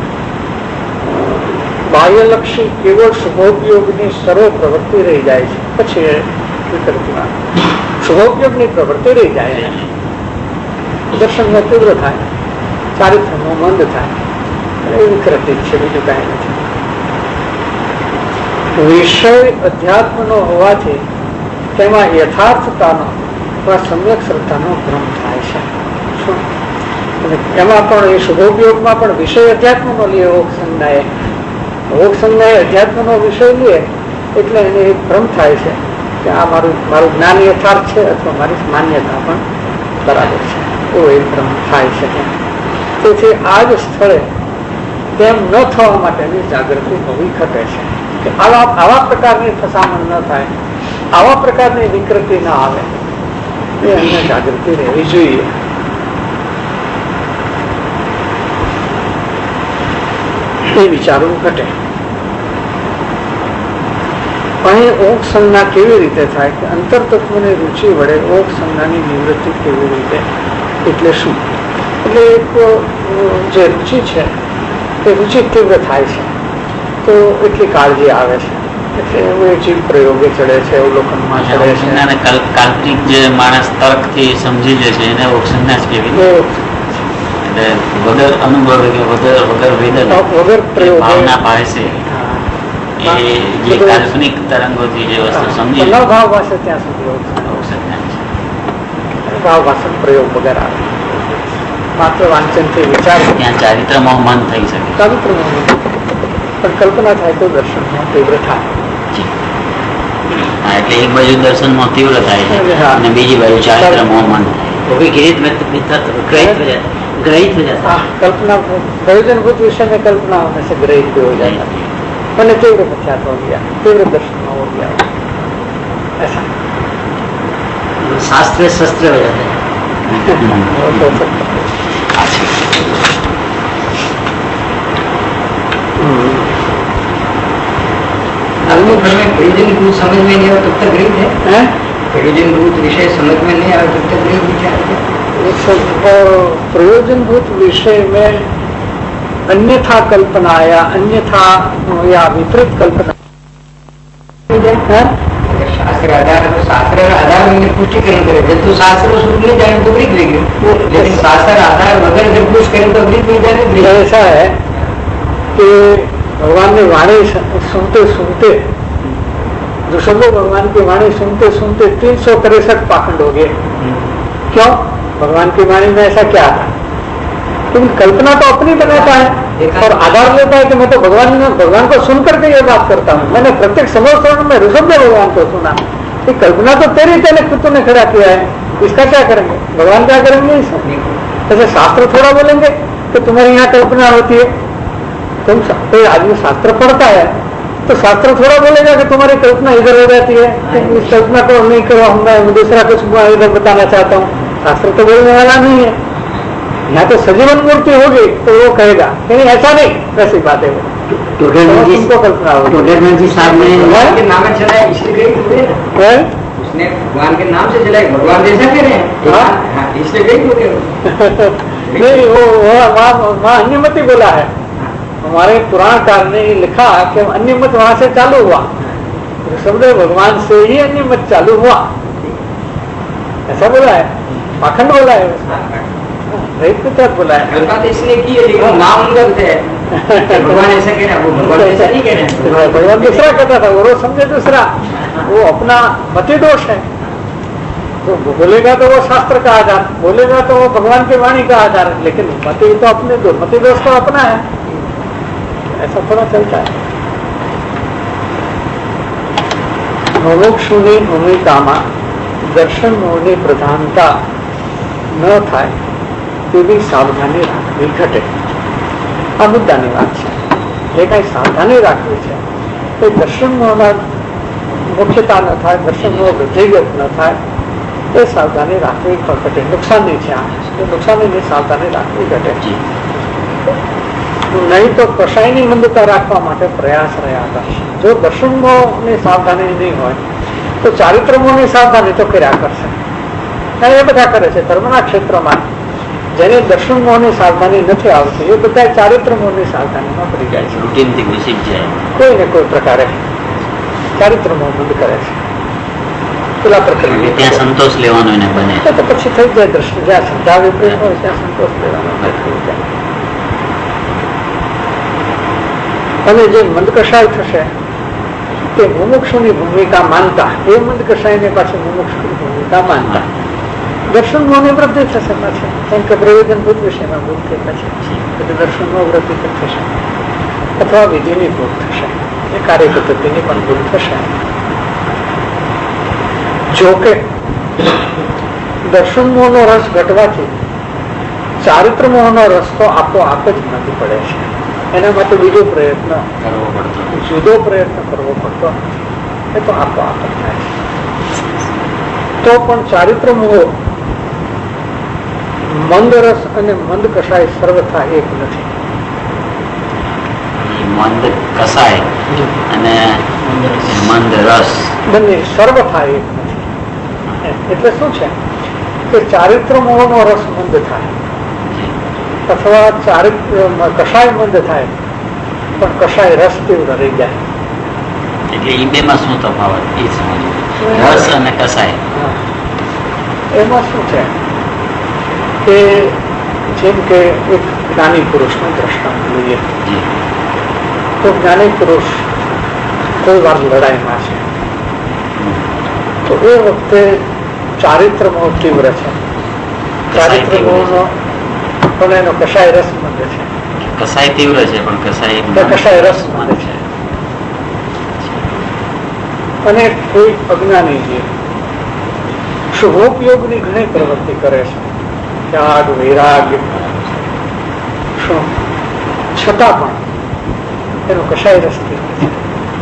બાહ્યલક્ષી કેવળ શુભોપયોગની સર્વ પ્રવૃત્તિ રહી જાય છે, પછી વિકૃતિમાં શુભોપયોગની પ્રવૃત્તિ રહી જાય છે, દર્શનમાં તીવ્ર થાય, ચારિત્ર્યમાં મંદ થાય, એ વિકૃતિ છે, બીજું કાંઈ નથી। વિષય અધ્યાત્મનો હોવાથી તેમાં યથાર્થતાનો सम्यक श्रद्धाનો ભ્રમ થાય છે। એમાં પણ એ શુભોપયોગમાં પણ વિષય અધ્યાત્મનો લે, ઓગ સંજ્ઞાએ ઓગ સંજ્ઞાએ અધ્યાત્મનો વિષય લે એટલે એને એક ભ્રમ થાય છે કે આ મારું મારું જ્ઞાન યથાર્થ છે અથવા મારી માન્યતા પણ બરાબર છે, એવો એક ભ્રમ થાય છે। તેથી આ જ સ્થળે તેમ ન થવા માટેની જાગૃતિ હોવી ઘટે છે કે આવા આવા પ્રકારની ફસામણ ન થાય, આવા પ્રકારની વિકૃતિ ન આવે, એ જાગૃતિ રહેવી જોઈએ। એ વિચારવું ઘટે। અહીં ઓગ સંજ્ઞા કેવી રીતે થાય કે અંતર તત્વની રુચિ વડે ઓગ સંજ્ઞાની નિવૃત્તિ કેવી રીતે, એટલે શું? એટલે એક જે રુચિ છે તે રુચિ તીવ્ર થાય છે તો એટલી કાળજી આવે છે, એટલે એવું એ જીવ પ્રયોગે ચડે છે, અવલોકનમાં ચડે છે। કાલ્પનિક જે માણસ તર્કથી સમજી લે છે એને ઓક્ષના જ કેવી એટલે વગર અનુભવે કે વગર વગર વેદન વગર પ્રયોગ ભાવના પાડે છે, એ જે કાલ્પનિક તરંગોથી જે વસ્તુ સમજી ન ભાવ ભાષે ત્યાં સુધી ભાવ ભાષણ પ્રયોગ વગર આવે, માત્ર વાંચનથી વિચાર ત્યાં ચારિત્રમાં મન થઈ શકે, ચારિત્રમાં પણ કલ્પના થાય તો દર્શનમાં તીવ્ર થાય। એટલે એક બાજુ દર્શનમાં તીવ્ર થાય છે અને બીજી બાજુ ચારિત્રમાં મન થાય, वो भी ग्रहित में ग्रहित हो जाता है, ग्रहित हो जाता है। कल्पना प्रयोजनभूत विषय में कल्पना होने से ग्रहित भी हो जाता है, मैंने तीव्र प्रख्यात हो गया, तीव्र दर्शन हो गया, ऐसा शास्त्र शस्त्र हो जाता है। अलमुख में परिजन भूत समझ में नहीं आया तब तक गरीब है, परिजन भूत विषय समझ में नहीं आया तब तक गरीब विचार। प्रयोजनभूत विषय में अन्यथा कल्पना या अन्यथा या विपरीत कल्पना शास्त्र आधार है तो शास्त्र आधार में पुष्टि करनी करे, जब तो शास्त्र सुन नहीं जाए तो गरीब लेंगे, लेकिन शास्त्र आधार वगैरह जब पुष्ट करें तो गरीब नहीं जाए। ऐसा है कि भगवान ने वाणी सुनते सुनते दुष्मो भगवान की वाणी सुनते सुनते तीन सौ तिरसठ पाखंड हो गए। क्यों? भगवान की वाणी में ऐसा क्या था? तुम कल्पना तो अपनी बनाता है और आधार लेता है कि मैं तो भगवान भगवान को सुन करके ये बात करता हूँ। मैंने प्रत्येक संवत्सर में ऋषभ भगवान को सुना, ये कल्पना तो तेरी तेरे खुद ने खड़ा किया है, इसका क्या करेंगे? भगवान क्या करेंगे? ऐसे शास्त्र थोड़ा बोलेंगे कि तुम्हारी यहाँ कल्पना होती है। तुम कोई आदमी शास्त्र पढ़ता है तो शास्त्र थोड़ा बोलेगा कि तुम्हारी कल्पना इधर हो जाती है, तुम इस कल्पना को नहीं करो, मैं दूसरा कुछ इधर बताना चाहता हूँ। शास्त्र तो बोलने वाला नहीं है। यहाँ तो सजीवन मूर्ति होगी तो वो कहेगा नहीं ऐसा नहीं, वैसी बात है वो तुमको कल्पना होगी। नाम चलाए इसलिए उसने भगवान के नाम से चलाए, भगवान जैसा कह रहे हैं इसलिए गई नहीं, वो वहाँ अन्यमति बोला है। हमारे पुराणकार ने लिखा कि अन्यमत वहां से चालू हुआ, ऋषभदेव भगवान से ही अन्यमत चालू हुआ, ऐसा बोला है, पाखंड बोला है, रहित के तहत बोला है। बात इसलिए की है लेकिन नाम उनका है भगवान ऐसा कह रहा है, वो भगवान ऐसा नहीं कह रहे हैं। भगवान दूसरा कहता था, वो रोज समझे दूसरा, वो अपना मति दोष है। तो बोलेगा तो वो शास्त्र का आधार, बोलेगा तो वो भगवान की वाणी का आधार, लेकिन मति तो अपने दो मति दोष तो अपना है, ऐसा थोड़ा चलता है। मुमुक्षुની ભૂમિકામાં દર્શન મોહની પ્રધાનતા ન થાય તેવી સાવધાની રાખવી ઘટે। આ મુદ્દાની વાત છે, જે કઈ સાવધાની રાખવી છે એ દર્શન મોહના મુખ્યતા ન થાય, દર્શન મોહ વૃદ્ધિગત ન થાય, એ સાવધાની રાખવી ઘટે। નુકસાનની છે, આ નુકસાનની સાવધાની રાખવી ઘટે। नहीं तो कषायनी मंदता राखवा माटे प्रयास रह्या करशे। जो दर्शन मोहनी सावधानी नहीं होय तो चारित्र मोहनी सावधानी तो कर्या करशे। ए बधा करे छे धर्मना क्षेत्रमां जेने दर्शन मोहनी सावधानी नथी आवती ए बधा चारित्र मोहनी सावधानीमां पड़ी जाय छे, रूटीन थी घुसी जाए, कोई ने कोई प्रकारे चारित्र मोह बंध करे छे। પેલા પ્રકરણમાં ત્યાં સંતોષ લેવાનો એને બને તો પછી થઈ જાય દ્રષ્ટિ, જ્યાં શ્રદ્ધા વિપરીત હોય ત્યાં સંતોષ લેવાનો થઈ જાય। અને જે મંદકષાય થશે તે મુમુક્ષુની ભૂમિકા માનતા, એ મંદકષાયને પાછી મુમુક્ષુની ભૂમિકા માનતા દર્શન મોહની વૃદ્ધિ થશે પાછી, કેમ કે પ્રયોજનભૂત વિષયમાં ભૂલ થઈ પછી એટલે દર્શનમાં વૃદ્ધિ પણ થશે, અથવા વિધિની ભૂલ થશે, એ કાર્ય પદ્ધતિની પણ ભૂલ થશે। જો કે દર્શન મોહનો રસ ઘટવાથી ચારિત્ર મોહનો રસ તો આપોઆપ જ નથી પડે છે। એના માટે બીજો પ્રયત્ન કરવો પડતો, જુદો પ્રયત્ન કરવો પડતો, એ તો આપોઆપ જ થાય છે। તો પણ ચારિત્ર મોહ મંદ રસ અને મંદ કષાય સર્વથા એક નથી। મંદ કસાય અને મંદ રસ બંને સર્વથા એક નથી। એટલે શું છે કે ચારિત્ર મોહનો રસ મંદ થાય અથવા ચારિત્ર કષાય મંદ થાય પણ કષાય રસ તીવ્ર રહી જાય। એટલે એ બે માં શું તફાવત એ સમજવું, રસ અને કસાય એમાં શું છે કે જેમ કે એક જ્ઞાની પુરુષનું દ્રષ્ટાંત લઈએ તો જ્ઞાની પુરુષ કોઈ વાર લડાઈમાં છે તો એ વખતે ચારિત્ર મોહ તીવ્ર છે, ચારિત્ર મોહનો પણ એનો કષાય રસ મંદ છે, કસાય તીવ્ર છે પણ કસાય કષાય રસ મંદ છે। અને કોઈ અજ્ઞાની છે શુભોપયોગની ઘણી પ્રવૃત્તિ કરે છે, ત્યાગ વૈરાગ્ય શું, છતાં પણ એનો કષાય રસ તીવ્ર છે,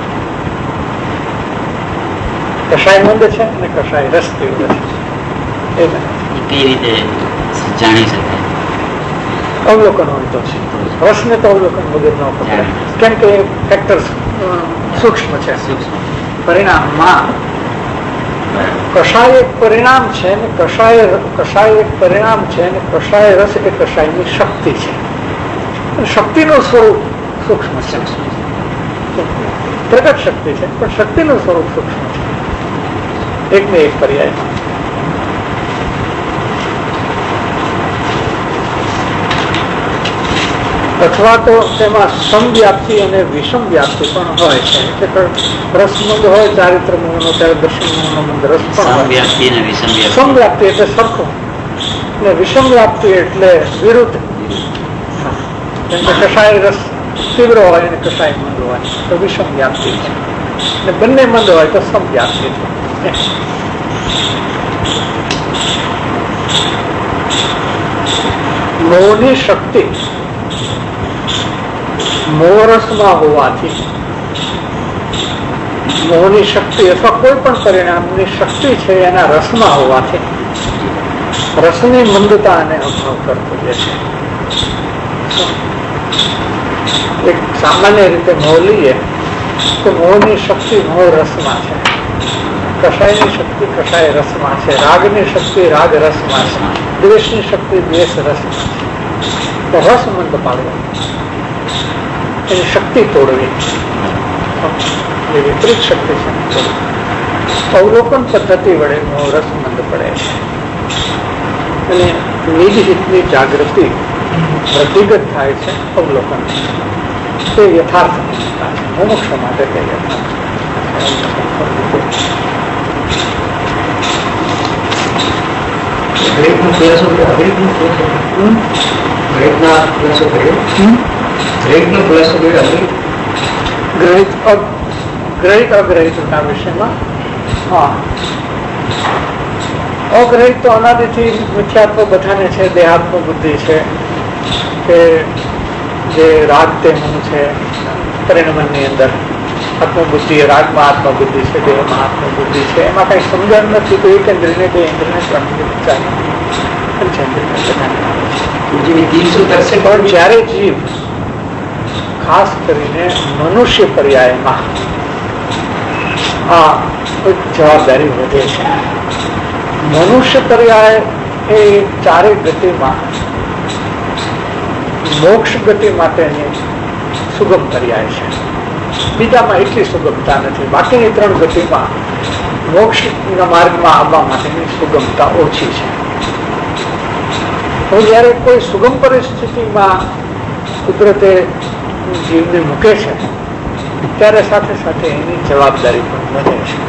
કષાય મંદ છે અને કષાય રસ તીવ્ર છે। એ કઈ રીતે જાણી શકાય? અવલોકન હોય તો છે. રસને તો અવલોકન વગર ન પકડે, કેમ કે ફેક્ટર સૂક્ષ્મ છે. પરિણામમાં કષાય એક પરિણામ છે ને કષાય કષાય એક પરિણામ છે ને કષાય રસ એ કષાયની શક્તિ છે. શક્તિનું સ્વરૂપ સૂક્ષ્મ છે, પ્રગટ શક્તિ છે, પણ શક્તિનું સ્વરૂપ સૂક્ષ્મ છે. એક ને એક પર્યાય અથવા તો તેમાં સમવ્યાપ્તિ અને વિષમ વ્યાપ્તિ પણ હોય છે. એટલે રસમંદ હોય ચારિત્ર મોહનો ત્યારે દર્શન મોહનો મંદ રસ પણ સમવ્યાપ્તિ એટલે સરખું ને વિષમ વ્યાપ્તિ એટલે વિરુદ્ધ. જેમ કે કષાય રસ તીવ્ર હોય અને કષાય મંદ હોય તો વિષમ વ્યાપ્તિ છે, ને બંને મંદ હોય તો સમવ્યાપ્તિ છે. મોહની શક્તિ મોહરસમાં હોવાથી મોહની શક્તિ અથવા કોઈ પણ પરિણામની શક્તિ છે એના રસમાં હોવાથી રસની મંદતા અને અભાવ કરતો જે છે. એક સામાન્ય રીતે મોહ લઈએ તો મોહની શક્તિ મોહ રસમાં છે, કષાયની શક્તિ કષાય રસમાં છે, રાગની શક્તિ રાગ રસમાં છે, દ્વેષની શક્તિ દ્વેષ રસમાં છે. તો રસ મંદ પાડવો, એની શક્તિ તોડવી, એ વિપરીત શક્તિ છે. અવલોકન પદ્ધતિ વડે મોહ રસ મંદ પડે છે અને નિજ હિતની જાગૃતિ પ્રતિગત થાય છે. અવલોકન તે યથાર્થ મોક્ષ માટે તે યથાર્થ. ગ્રેટનો પ્રયાસો ગ્રેટનો ગ્રેટના પ્રયાસો કર્યો ગ્રેટનો પ્રયાસો કર્યો ગ્રહિત ગ્રહિત અગ્રહિતના વિષયમાં. હા, અગ્રહિત તો અનાદિથી મિથ્યાત્વ બધાને છે. દેહાત્મ બુદ્ધિ છે કે જે રાગ તે મન છે પરિણમનની અંદર. આત્મબુદ્ધિ રાગમાં આત્મબુદ્ધિ છે, દેહમાં આત્મબુદ્ધિ છે. એમાં કઈ સમજણ નથી તો એક ઇન્દ્રિયને બે ઇન્દ્રિયને ત્રણ ઇન્દ્રિય. પણ જયારે જીવ ખાસ કરીને મનુષ્ય પર્યાયમાં આ એક જવાબદારી વધે છે. મનુષ્ય પર્યાય એ ચારે ગતિમાં મોક્ષ ગતિ માટેની સુગમ પર્યાય છે. બીજામાં એટલી સુગમતા નથી. બાકીની ત્રણ ગતિમાં મોક્ષના માર્ગમાં આવવા માટેની સુગમતા ઓછી છે. તો જયારે કોઈ સુગમ પરિસ્થિતિમાં કુદરતે જીવને મૂકે છે ત્યારે સાથે સાથે એની જવાબદારી પણ વધે છે.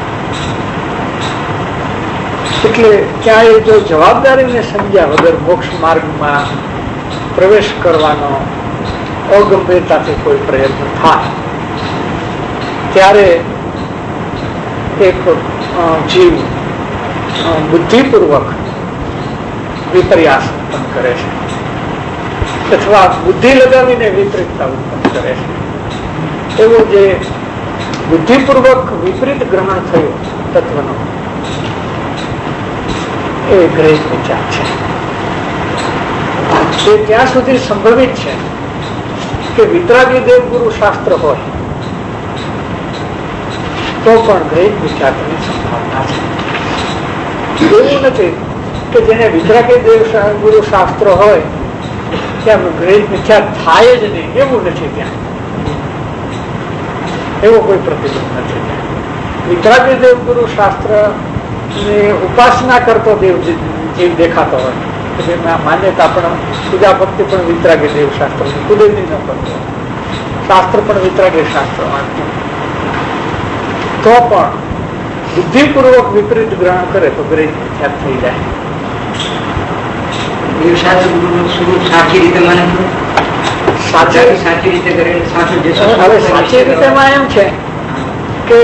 એટલે ક્યાંય જો જવાબદારીને સમજ્યા વગર મોક્ષ માર્ગમાં પ્રવેશ કરવાનો અગંભીરતાથી કોઈ પ્રયત્ન થાય ત્યારે એક જીવ બુદ્ધિપૂર્વક વિપર્યાસ ઉત્પન્ન કરે છે અથવા બુદ્ધિ લગાવીને વિપરીતતા ઉત્પન્ન કરે છે. એવું જે બુદ્ધિપૂર્વક વિપરીત ગ્રહણ થયું તત્વનો એ ગ્રહિત વિચાર છે. તે ત્યાં સુધી સંભવિત છે કે વિતરાગી દેવગુરુ શાસ્ત્ર હોય તો પણ ગ્રહિત વિચારની સંભાવના છે. એવું નથી કે જેને વિતરાગી દેવ ગુરુ શાસ્ત્ર હોય ત્યાં ગ્રહિત વિચાર થાય જ નહીં, એવું નથી. ત્યાં એવો કોઈ પ્રતિબંધ નથી. વિતરાગી દેવ ગુરુ શાસ્ત્ર ની ઉપાસના કરતો દેવ જીવ દેખાતો હોય, માન્યતા પણ પૂજા ભક્તિ પણ વિતરાગી દેવ શાસ્ત્ર કુદરતી ન કરતો, શાસ્ત્ર પણ વિતરાગી શાસ્ત્ર માનતું, તો પણ બુદ્ધિપૂર્વક વિપરીત ગ્રહણ કરે તો ગ્રહિત વિખ્યાત થઈ જાય. સાચી રીતે માને સાચી સાચી રીતે કરે. હવે સાચી રીતેમાં એમ છે કે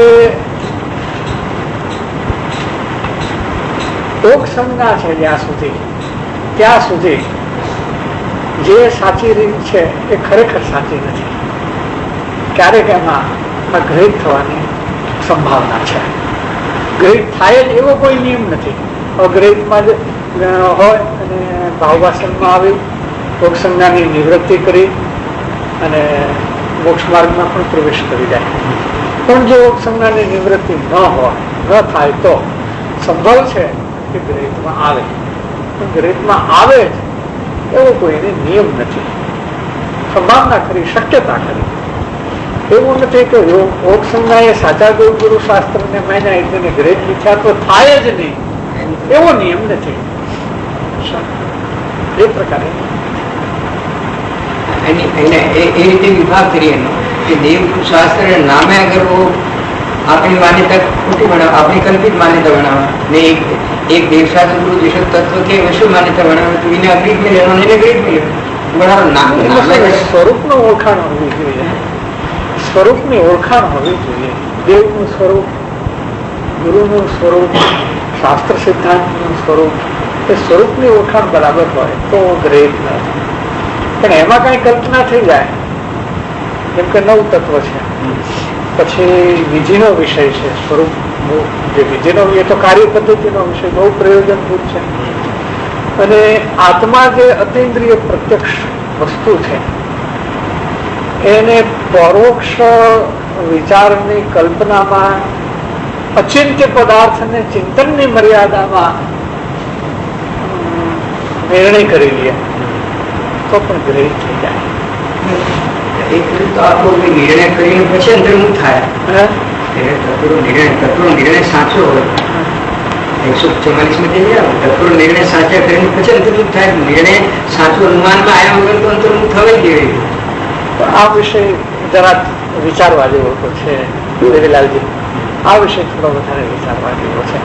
યોગ સંજ્ઞા છે જ્યાં સુધી ત્યાં સુધી જે સાચી રીત છે એ ખરેખર સાચી નથી. ક્યારેક એમાં આ ગ્રહિત થવાની સંભાવના છે. ગ્રહિત થાય જ એવો કોઈ નિયમ નથી. અગ્રહિતમાં જ હોય અને ભાવવાસનમાં આવી ભોગ સંજ્ઞાની નિવૃત્તિ કરી અને મોક્ષ માર્ગમાં પણ પ્રવેશ કરી જાય. પણ જો સંજ્ઞાની નિવૃત્તિ ન હોય, ન થાય તો સંભવ છે કે ગ્રહિતમાં આવે. પણ ગ્રહિતમાં આવે જ એવો કોઈને નિયમ નથી. સંભાવના કરી, શક્યતા કરી. એવું નથી કે ભોગ સંજ્ઞા એ સાચા ગુરુ ગુરુ શાસ્ત્રને માન્યા એટલે ગ્રહિત મિથ્યા તો થાય જ નહીં એવો નિયમ નથી. એ પ્રકારે એ રીતે વિભાગ કરીએ કે દેવગુરુ શાસ્ત્ર નામે અગર वो આપણી માન્યતા ખોટી બનાવે, આપણી કલ્પિત માન્યતા બનાવે ને એક એક દેવશાસ્ત્ર ગુરુ જેસો તત્વ કે વિશ્વ માન્યતા બનાવે તો એને અગ્રીત में लेना, એને ગ્રેટ में लेना. સ્વરૂપનું ઓળખાણ હોવી જોઈએ. સ્વરૂપની ઓળખાણ હોવી જોઈએ. દેવનું સ્વરૂપ, ગુરુનું સ્વરૂપ, શાસ્ત્ર સિદ્ધાંતનું સ્વરૂપ, એ સ્વરૂપની ઓળખાણ બરાબર હોય તો ગ્રેટ નથી. પણ એમાં કઈ કલ્પના થઈ જાય, જેમ કે નવ તત્વ છે, પછી વિધિનો વિષય છે. સ્વરૂપ જે વિધિનો એ તો કાર્ય પદ્ધતિનો વિષય બહુ પ્રયોજનભૂત છે. અને આત્મા જે અતિન્દ્રિય પ્રત્યક્ષ વસ્તુ છે એને પરોક્ષ વિચારની કલ્પનામાં અચિંત્ય પદાર્થને ચિંતનની મર્યાદામાં નિર્ણય કરી લે તો પણ ગ્રહિત થઈ જાય. એક તો આપણો નિર્ણય કરીને પછી અંતર્મુખ થાય. તત્વનો નિર્ણય તત્વનો નિર્ણય સાચો હોય એકસો ચુમ્માલીસ માં થઈ ગયા. તત્વનો નિર્ણય સાચા કરીને પછી અંતર્મુખ થાય. નિર્ણય સાચો અનુમાનમાં આવ્યા વગર તો અંતર્મુખ થવાય કેવી. આ વિષય જરા વિચારવા જેવો તો છે દેવીલાલજી. આ વિષય થોડો વધારે વિચારવા જેવો છે.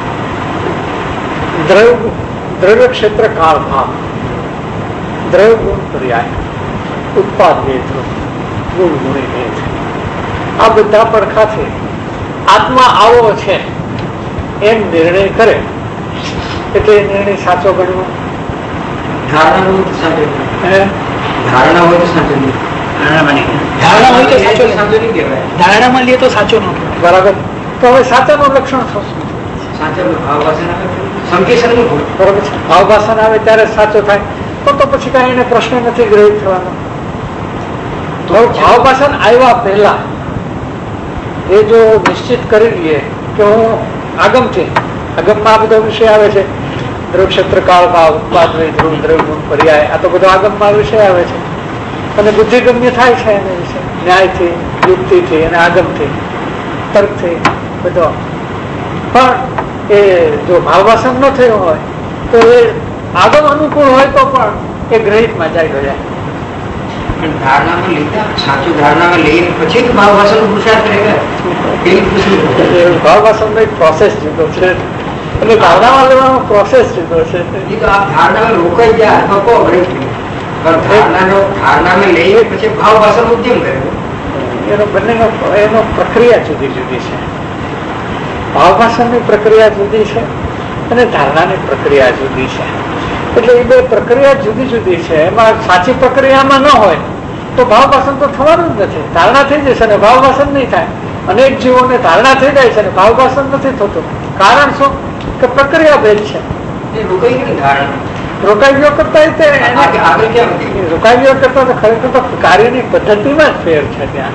દ્રવ્ય દ્રવ્ય ક્ષેત્ર કાળ ભાવ, દ્રવ્ય ગુણ પર્યાય, ઉત્પાદ ભેદ, ગુણ ગુણી ભેદ, આ બધા પડખાથી આત્મા આવો છે એમ નિર્ણય કરે એટલે એ નિર્ણય સાચો ગણવો. ધારણા હોય તો સાચો, ધારણા હોય તો સાચો નહીં. ધારણા હોય તો સાચો સાચો નહીં કહેવાય. ધારણામાં લે તો સાચો ન કહેવાય. બરાબર. તો હવે સાચાનું લક્ષણ થશે. સાચો ભાવ વાસના સંકેશન નું બરાબર છે. ભાવ ભાષણ આવે ત્યારે સાચો થાય તો તો પછી કઈ એને પ્રશ્ન નથી ગ્રહિત થવાનો. ભાવ ભાષણ આવ્યા પહેલા એ જો નિશ્ચિત કરી લઈએ કે હું આગમથી, આગમમાં આ બધો વિષય આવે છે, દ્રવ્ય ક્ષેત્ર કાળ ભાવ, ઉત્પાદ ધ્રુવ, દ્રવ્ય ગુણ પર્યાય, આ તો બધો આગમમાં વિષય આવે છે અને બુદ્ધિગમ્ય થાય છે એને વિશે ન્યાયથી, યુક્તિથી અને આગમથી, તર્કથી બધો. પણ એ જો ભાવભાષણ ન થયું હોય તો એ આગમ અનુકૂળ હોય તો પણ એ ગ્રહિતમાં જાય તો જાય. ધારણામાં લીધા સાચું ધારણામાં લઈને પછી તો ભાવ ભાષણ પુરુષાર્થ રહેगा. ભાવ ભાષણનો એક પ્રોસેસ જુદો છે અને ધારણામાં લેવાનો પ્રોસેસ જુદો છે. એ તો આપ ધારણામાં રોકાઈ ગયા તો કહો ગ્રહિત ધારણાનો ધારણામાં લઈને પછી ભાવ ભાષણ ઉદ્યમ કર્યો. એનો બંનેનો એનો પ્રક્રિયા જુદી જુદી છે. ભાવ ભાષણની પ્રક્રિયા જુદી છે અને ધારણાની પ્રક્રિયા જુદી છે. એટલે એ બે પ્રક્રિયા જુદી જુદી છે. એમાં સાચી પ્રક્રિયામાં ન હોય તો ભાવ ભાષણ તો થવાનું જ નથી. ધારણા થઈ જશે ને ભાવ ભાષણ નહીં થાય. અનેક જીવોને ધારણા થઈ જાય છે ને ભાવ ભાષણ નથી થતું. કારણ શું કે પ્રક્રિયા ભેદ છે. રોકાઈ ગઈ ધારણા રોકાઈ ગયો કરતા રોકાઈ ગયો કરતા તો ખરેખર તો કાર્યની પદ્ધતિમાં જ ફેર છે ત્યાં.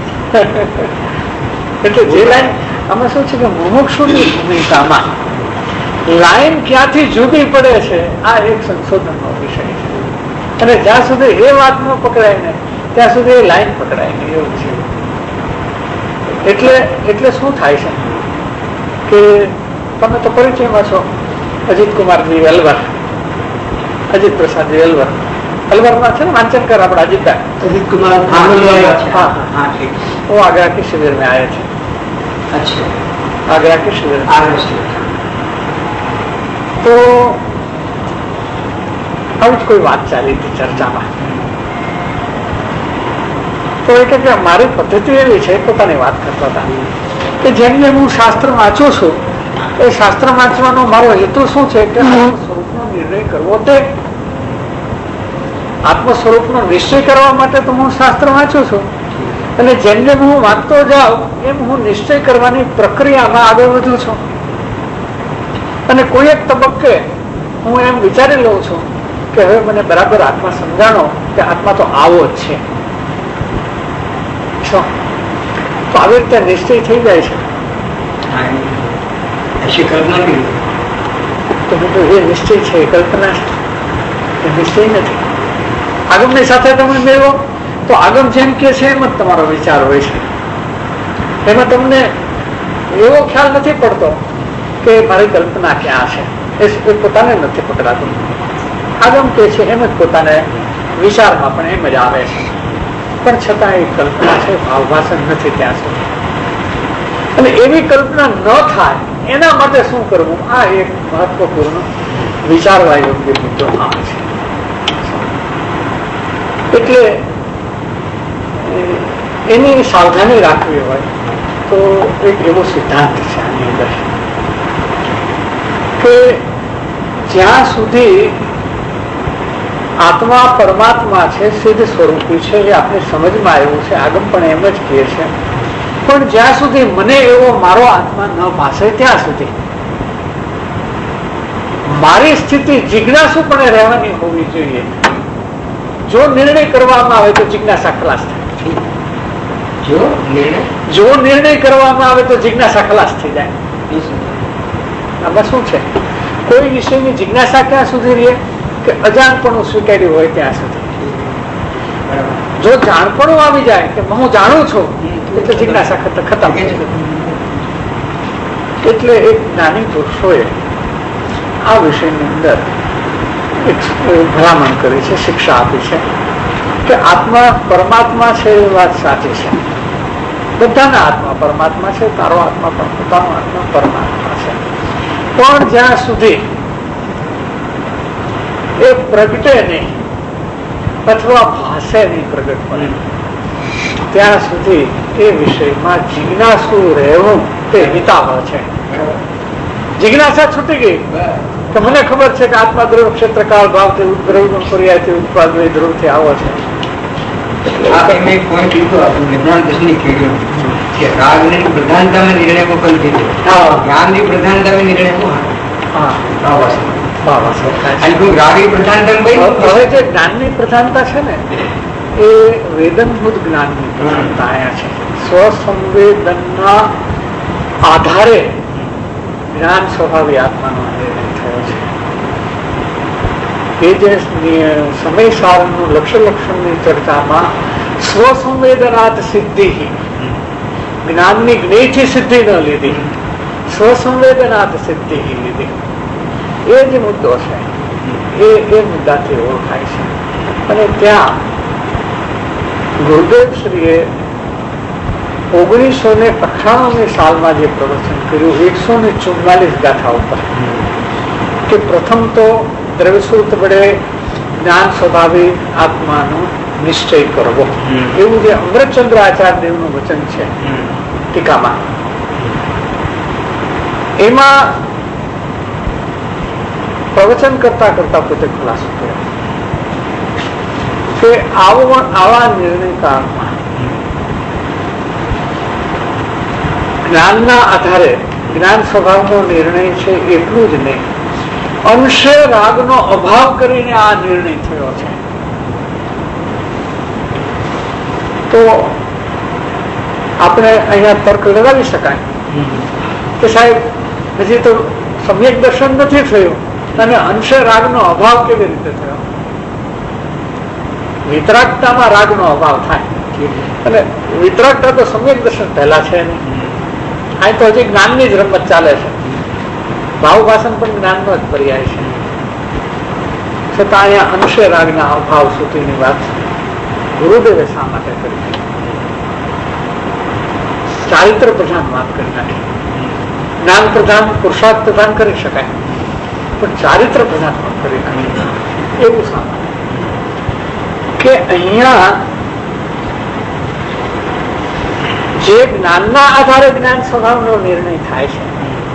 એટલે જે લાઈન આમાં શું છે કે મુમુક્ષુની ભૂમિકામાં લાઈન ક્યાંથી જુદી પડે છે આ એક સંશોધનનો વિષય છે. અને જ્યાં સુધી એ વાત ન પકડાય ને ત્યાં સુધી એ લાઈન પકડાય ને એવું છે. એટલે એટલે શું થાય છે કે તમે તો પરિચયમાં છો અજીત કુમારજી અલવર, અજીત પ્રસાદજી અલવર. અલવરમાં છે ને વાંચનકાર આપણા અજીતા अजित कुमार हाँ हाँ हाँ ठीक वो आगरा के शिविर में आए थे. अच्छा आगरा के शिविर आगरा से तो अब कोई बात ચાલી હતી ચર્ચામાં. તો એ કે મારી પદ્ધતિ એવી છે, પોતાની વાત કરતા હતા કે જેમ જેમ હું શાસ્ત્ર વાંચું છું એ શાસ્ત્ર વાંચવાનો મારો હેતુ શું છે કે સ્વરૂપનો નિર્ણય કરવો. તે આત્મ સ્વરૂપનો નિશ્ચય કરવા માટે તો હું શાસ્ત્ર વાંચું છું અને જેમ જેમ હું વાંચતો જાઉં એમ હું નિશ્ચય કરવાની પ્રક્રિયામાં આગળ વધું છું. અને કોઈ એક તબક્કે હું એમ વિચારી લઉં છું કે હવે મને બરાબર આત્મા સમજાણો કે આત્મા તો આવો જ છે. તો આવી રીતે નિશ્ચય થઈ જાય છે. તો એ નિશ્ચય છે, કલ્પના નિશ્ચય નથી. આગમની સાથે તમે મેળવો તો આગમ જેમ કે છે એમ જ તમારો વિચાર હોય છે. એમાં તમને એવો ખ્યાલ નથી પડતો કે મારી કલ્પના ક્યાં છે, એ પોતાને નથી પકડાતું. આગમ કે છે એમ જ પોતાને વિચારમાં પણ એમ જ આવે છે, પણ છતાં એ કલ્પના છે, ભાવભાષણ નથી ત્યાં સુધી. અને એવી કલ્પના ન થાય એના માટે શું કરવું, આ એક મહત્વપૂર્ણ વિચારવા યોગ્ય મુદ્દો આવે છે. એટલે એની સાવધાની રાખવી હોય તો એક એવો સિદ્ધાંત છે આની અંદર કે જ્યાં સુધી આત્મા પરમાત્મા છે, સિદ્ધ સ્વરૂપી છે, એ આપણે સમજમાં આવ્યું છે. આગમ પણ એમ જ કહે છે. પણ જ્યાં સુધી મને એવો મારો આત્મા ન ભાષે ત્યાં સુધી મારી સ્થિતિ જિજ્ઞાસુપણે રહેવાની હોવી જોઈએ. જો નિર્ણય કરવામાં આવે તો જિજ્ઞાસા ખલાસ થાય. જો નિર્ણય કરવામાં આવે તો જિજ્ઞાસા ખલાસ થઈ જાય. આમાં શું છે, કોઈ વિષયની જિજ્ઞાસા ક્યાં સુધી રહે કે અજાણપણું સ્વીકાર્યું હોય ત્યાં સુધી. જો જાણપણું આવી જાય કે હું જાણું છું એટલે જિજ્ઞાસા ખતમ. એટલે એક જ્ઞાની પુરુષોએ આ વિષયની અંદર એક ભલામણ કરી છે, શિક્ષા આપી છે કે આત્મા પરમાત્મા છે એ વાત સાચી છે. બધાના આત્મા પરમાત્મા છે, તારો આત્મા પણ પોતાનો આત્મા પરમાત્મા છે. પણ જ્યાં સુધી એ પ્રગટે નહીં અથવા ભાષે નહીં પ્રગટ પડે ત્યાં સુધી એ વિષયમાં જિજ્ઞાસુ રહેવું તે હિતાવહ છે. જિજ્ઞાસા છૂટી ગઈ કે મને ખબર છે કે આત્મા દ્રવ ક્ષેત્ર કાળ ભાવથી ઉદ્રવ પર્યાયથી ઉત્પાદ ધ્રુવથી આવો છે. प्रधानता में निर्णय को कल दीजिए, ज्ञान की प्रधानता में निर्णय को रागी प्रधानता में હવે જે જ્ઞાનની પ્રધાનતા છે ને એ વેદનભૂત જ્ઞાનની પ્રધાનતા અહીંયા છે. સ્વસંવેદનના આધારે જ્ઞાન સ્વભાવી આત્માનો નિર્ણય થયો છે. એ જે સમય સારનું લક્ષ લક્ષણની ચર્ચામાં સ્વસંવેદનાત સિદ્ધિ, જ્ઞાનની જ્ઞેયથી સિદ્ધિ ન લીધી, સ્વસંવેદનાત સિદ્ધિ લીધી. એ જે મુદ્દો છે એ એ મુદ્દાથી ઓળખાય છે. અને ત્યાં ગુરુદેવ શ્રીએ ઓગણીસો ને અઠ્ઠાણુંની સાલમાં જે પ્રવચન કર્યું એકસો ને ચુમ્માલીસ ગાથા ઉપર કે પ્રથમ તો દ્રવ્યસૂત્ર વડે જ્ઞાન સ્વભાવી આત્માનો નિશ્ચય કરવો, એવું જે અમૃતચંદ્ર આચાર્ય દેવનું વચન છે ટીકામાં, એમાં પ્રવચન કરતા કરતા પોતે ખુલાસો કર્યો કે આવો આવા નિર્ણય કાળમાં જ્ઞાનના આધારે જ્ઞાન સ્વભાવનો નિર્ણય છે એટલું જ નહીં, અંશે રાગનો અભાવ કરીને આ નિર્ણય થયો છે. તો આપણે અહીંયા તર્ક લગાવી શકાય કે સાહેબ હજી તો સમ્યક દર્શન નથી થયું અને અંશે રાગનો અભાવ કેવી રીતે થયો? વિતરાગતામાં રાગનો અભાવ થાય અને વિતરાગતા તો સમ્યક દર્શન પહેલા છે નહીં. અહીં તો હજી જ્ઞાનની જ રમત ચાલે છે. ભાવ ભાષણ પણ જ્ઞાનનો જ પર્યાય છે. છતાં અહીંયા અંશે રાગના અભાવ સુધીની વાત ગુરુદેવે શા માટે કરી? ચારિત્ર પ્રધાન વાત કરી નાખી. જ્ઞાન પ્રધાન પુરુષાર્થ પ્રધાન કરી શકાય, પણ ચારિત્ર પ્રધાન વાત કરી નાખી. એવું શા માટે કે અહીંયા જે જ્ઞાનના આધારે જ્ઞાન સ્વભાવનો નિર્ણય થાય છે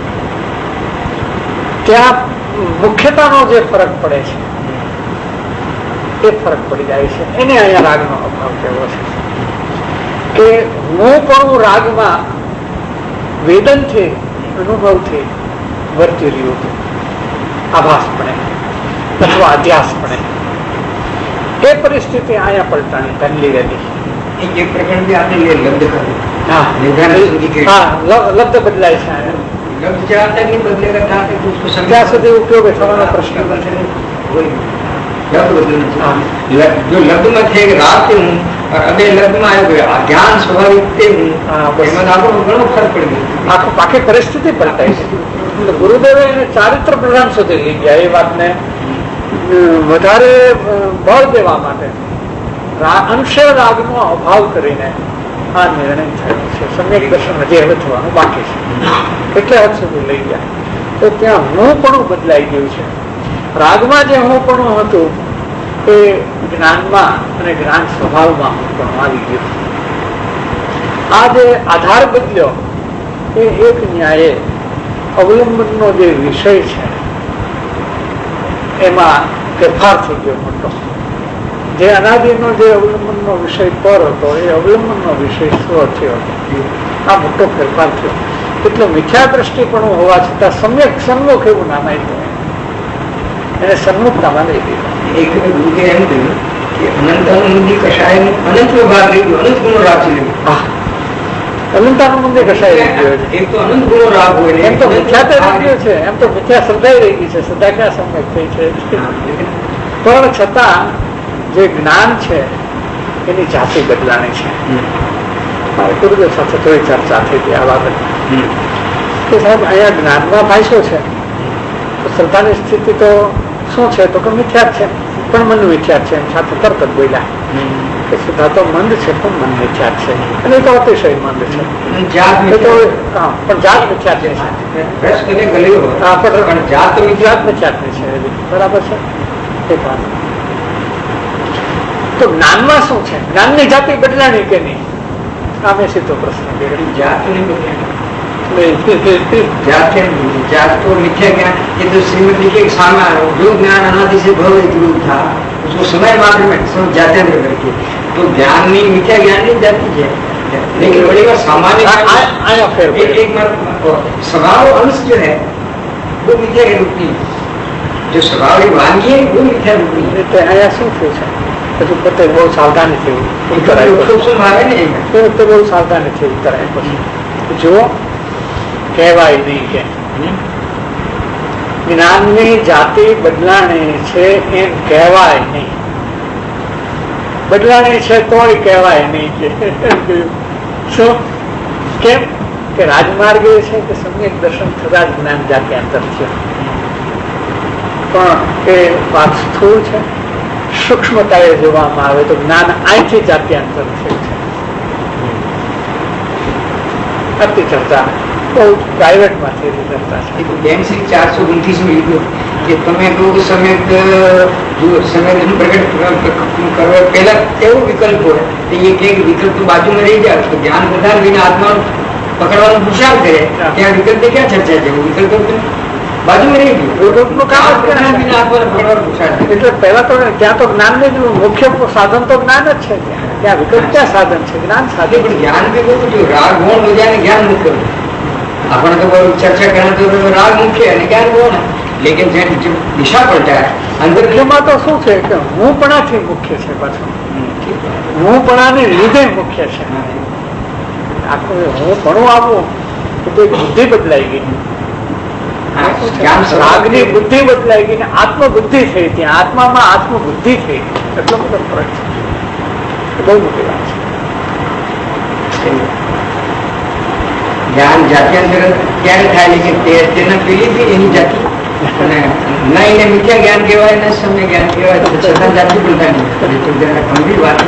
ત્યાં મુખ્યતાનો જે ફરક પડે છે એ ફરક પડી જાય છે. એને અહીંયા રાગનો અભાવ કેવો છે કે હું પણ રાગમાં વેદનથી અનુભવથી વર્તી રહ્યું હતું આભાસપણે. અથવા અધ્યાસ પડે. એ પરિસ્થિતિ અહીંયા પલટાણી પહેલી વહેલી. એક પ્રકરણ भी आपने ले लब्ध कर हाँ हाँ लब्ध बदलाय છે. लब्ध जहाँ तक नहीं बदलेगा तहाँ तक उसको ત્યાં સુધી ઉપયોગ થવાનો પ્રશ્ન लब्ध बदलना चाहिए. जो लब्ध में थे रात से हूँ और अभी लब्ध में आए हुए ज्ञान स्वाभाविक हूँ એમાં આપણો ઘણો ફરક પડી ગયો. આખું આખી પરિસ્થિતિ પલટાઈ છે. ગુરુદેવે એને ચારિત્ર પ્રધાન સુધી લઈ ગયા. એ વાતને વધારે બળ દેવા માટે અંશે રાગનો અભાવ કરીને આ નિર્ણય થયો છે. સમ્યક દર્શન હજી હવે થવાનું બાકી છે. કેટલા હદ સુધી લઈ ગયા તો ત્યાં હું પણ બદલાઈ ગયું છે. રાગમાં જે હું પણ હતું એ જ્ઞાનમાં અને જ્ઞાન સ્વભાવમાં હું પણ આવી ગયું. આ જે આધાર બદલ્યો એ એક ન્યાયે અવલંબનનો જે વિષય છે એમાં ફેરફાર થઈ ગયો મોટો. જે અનાદિનો જે અવલંબનનો વિષય પર હતો એ અવલંબનનો વિષય સ્વ થયો હતો. આ મોટો ફેરફાર થયો. એટલો મિથ્યા દ્રષ્ટિપણું હોવા છતાં સમ્યક સન્મુખ એવું નામ આપ્યું. એને સન્મુખતામાં લઈ ગયું. એક ગુરુએ એમ કહ્યું કે અનંત અનુબંધી કષાય અનંત ભાગ લઈ ગયો, અનંત ગુણો રાગ લઈ ગયો. અનંતાનુબંધી કષાય લઈ ગયો. એક તો અનંત ગુણો રાગ હોય એમ તો મિથ્યા રહી ગયું છે. એમ તો મિથ્યા સદાય રહી ગઈ છે. સદા ક્યાં સમ્યક થઈ છે. પણ છતાં જે જ્ઞાન છે એની જાતિ બદલાણી છે. ગુરુદેવ સાથે થોડી ચર્ચા થઈ હતી આ બાબત કે સાહેબ અહીંયા જ્ઞાનમાં ફાયસો છે તો શ્રદ્ધાની સ્થિતિ તો શું છે તો કે મિથ્યા છે પણ મન મિથ્યા છે. એમ સાથે તરત જ બોલ્યા કે શ્રદ્ધા તો મંદ છે પણ મન મિથ્યા છે અને એ તો અતિશય મંદ છે. પણ જાત મિથ્યા છે. પણ જાત મિથ્યાત્મી છે. બરાબર છે. એક વાત તો જ્ઞાનમાં શું છે? જ્ઞાનની જાતિ બદલાણી કે નહીં? આમે સીધો પ્રશ્ન. जात नहीं जात जात तो मिथ्या ज्ञान ये तो श्रीमती के सामने जो ज्ञान अनादि से भव एक रूप था उसको समय मात्र में सब जाते अंदर करके तो ज्ञान नहीं मिथ्या ज्ञान नहीं जाती है. लेकिन बड़ी बात सामान्य एक स्वभाव अंश जो है वो मिथ्या के रूप नहीं. जो स्वाभाविक वांगी है वो मिथ्या रूप नहीं है. અહીંયા શું થયું છે? પછી પોતે બહુ સાવધાની થયું પોતે બહુ સાવધાની થયું ઉતરાય. પછી જુઓ કહેવાય નહીં કે જ્ઞાનની જાતિ બદલાણી છે એમ કહેવાય નહીં. બદલાણી છે તોય કહેવાય નહીં કે શું કેમ કે રાજમાર્ગ એ છે કે સમ્યક દર્શન થતા જ જ્ઞાન જાત્યાંતર થયો. પણ એ વાત સ્થૂળ છે. સૂક્ષ્મતાએ જોવામાં આવે તો જ્ઞાન અહીંથી જાત્યાંતર થયું છે. આટલી ચર્ચા બહુ પ્રાઇવેટમાં થયેલી ચર્ચા છે. બેનશ્રી ચારસો ઉનત્રીસ માં લીધું કે તમે કહો સમય સમય પ્રગટ કરવા પહેલા કેવો વિકલ્પ હોય તો એ કઈક વિકલ્પ તો બાજુમાં રહી જાય તો જ્ઞાન પ્રધાન વિના આત્મા પકડવાનો પુરુષાર્થ કરે ત્યાં વિકલ્પ ક્યાં ચર્ચા છે? વિકલ્પ બાજુમાં રહી ગયું. એટલે પહેલા તો ત્યાં તો જ્ઞાન ને મુખ્ય સાધન તો જ્ઞાન જ છે. ત્યાં વિકલ્પ ક્યાં સાધન છે? જ્ઞાન સાધન. પણ જ્ઞાન भी કહું જો રાગ ગૌણ हो जाए ज्ञान मुख्य આપણે તો ચર્ચા કરે તો રાગ મુખ્ય અને જ્ઞાન ગૌણ. લેકિન દિશા પલટાય અંદરમાં તો શું છે કે હું પણાથી મુખ્ય છે. પાછું હું પણાને લીધે મુખ્ય છે. આખું હું ભણું આવું તો બુદ્ધિ બદલાઈ ગઈ. રાગની બુદ્ધિ બદલાઈ ગઈ ને આત્મબુદ્ધિ થઈ. ત્યાં આત્મામાં આત્મબુદ્ધિ થઈ. એટલો બધો ફરક છે. બહુ મોટી વાત છે. જ્ઞાન જાત્યાંતર ક્યારે થાય? લેકિન તેના પેલી બી એની જાતિ અને ના એને મિથ્યા જ્ઞાન કહેવાય ને સમ્ય જ્ઞાન કહેવાય છતાં જાતિ બોલતા નહીં. ગંભીર વાત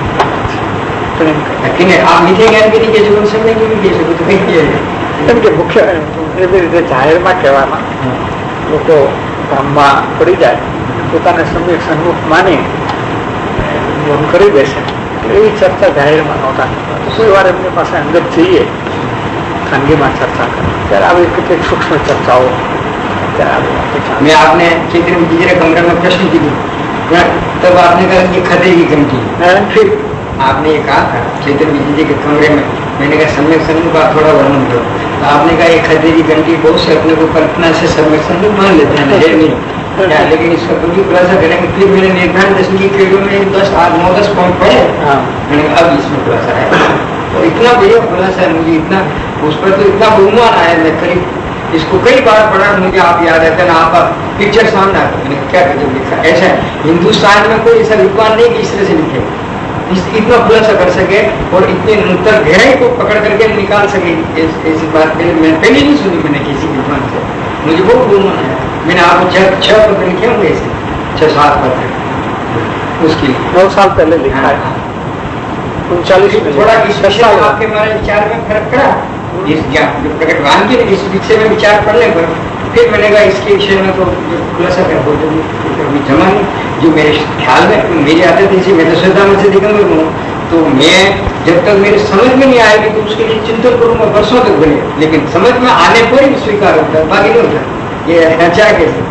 આ મિથ્યા જ્ઞાન કેવી કે જીવન સમ્ય કેવી કહી શકું તો કઈ કહે કેમ કે મુખ્ય એવી રીતે જાહેરમાં કહેવામાં લોકો ભ્રમમાં પડી જાય, પોતાને સમ્યક સન્મુખ માની કરી બેસે. એવી ચર્ચા જાહેરમાં નહોતા. કોઈ વાર એમની પાસે અંદર જઈએ ખાનગીમાં ચર્ચા કરે ત્યારે આવી કેટલીક સૂક્ષ્મ ચર્ચાઓ मैं आपने चैत्र विजय के कमरे में प्रश्न की तब आपने कहा कि खतरे की घंटी. फिर आपने ये कहा था चैत्र विजय के कमरे में, मैंने कहा सम्यक सन्मुख का थोड़ा वर्णन करो. तो आपने कहा ये खतरे की घंटी बहुत से अपने को कल्पना से सम्यक सन्मुख मान लेते हैं. नहीं क्या, लेकिन इसका क्योंकि खुलासा करेंगे फिर मैंने निर्धारण दशमी की क्रियों में दस आठ नौ दस पॉइंट पढ़े। मैंने कहा अब इसमें खुलासा है, तो इतना बढ़िया खुलासा है मुझे, इतना उस पर तो इतना बहुमान आया। मैं करीब इसको कई बार पढ़ा, मुझे आप याद रहता है ना, आप पिक्चर सामने आता, मैंने क्या गजब लिखा। ऐसा हिंदुस्तान में कोई ऐसा विद्वान नहीं कि इस तरह से लिखे, इस इतना खुलासा कर सके और इतने अंतर गहराई को पकड़ करके निकाल सके। ऐसी बात मैंने पहले नहीं सुनी मैंने किसी विद्वान से, मुझे बहुत बहुमान आया। मैंने आपको छह छह पत्र लिखे होंगे, ऐसे छह सात पत्र उसकी नौ साल पहले लिखा है, उनचालीस में। थोड़ा इस विषय में आपके हमारे विचार में फर्क पड़ा, इस ज्ञान प्रकटवान के इस विषय में विचार पढ़ने पर फिर मैंने कहा इसके विषय में तो खुलासा कर बोल जमा नहीं, जो मेरे ख्याल में मेरी आदत ऐसी, मैं तो श्रद्धा में से दिगंबर हूँ, तो मैं जब तक मेरे समझ में नहीं आएगी तो उसके लिए चिंतन करूंगा वर्षों तक बने, लेकिन समझ में आने पर ही स्वीकार होता है, बाकी नहीं होता। ये अच्छा कैसे,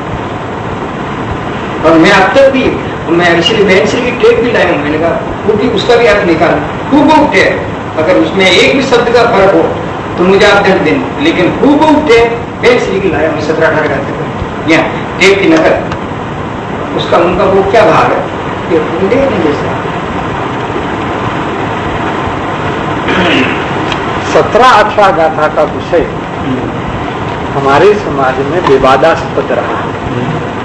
और मैं अब तक भी, मैं इसलिए मैं इसलिए टेप भी लाया हूँ, मैंने कहा वो भी उसका भी आप निकाल खूब टेप, अगर उसमें एक भी शब्द का फर्क हो तो मुझे आप दर्द देना, लेकिन खूब टेप मैं इसलिए लाया हूँ सत्रह अठारह का यहाँ टेप की नकल, उसका उनका वो क्या भाग है ये देखने जैसा। सत्रह अठारह गाथा का विषय हमारे समाज में विवादास्पद रहा है,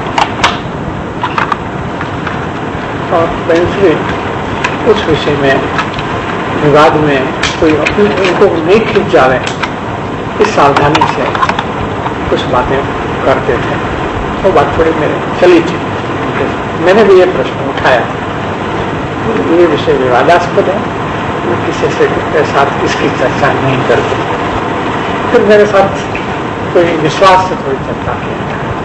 और पेंसिल उस विषय में विवाद में कोई अपने उनको नहीं खींच जा रहे, इस सावधानी से कुछ बातें करते थे। वो बात थोड़ी मेरे चली थी, मैंने भी ये प्रश्न उठाया, ये विषय विवादास्पद है, वो किसी से के साथ इसकी चर्चा नहीं करते। फिर मेरे साथ कोई विश्वास से थोड़ी चर्चा की,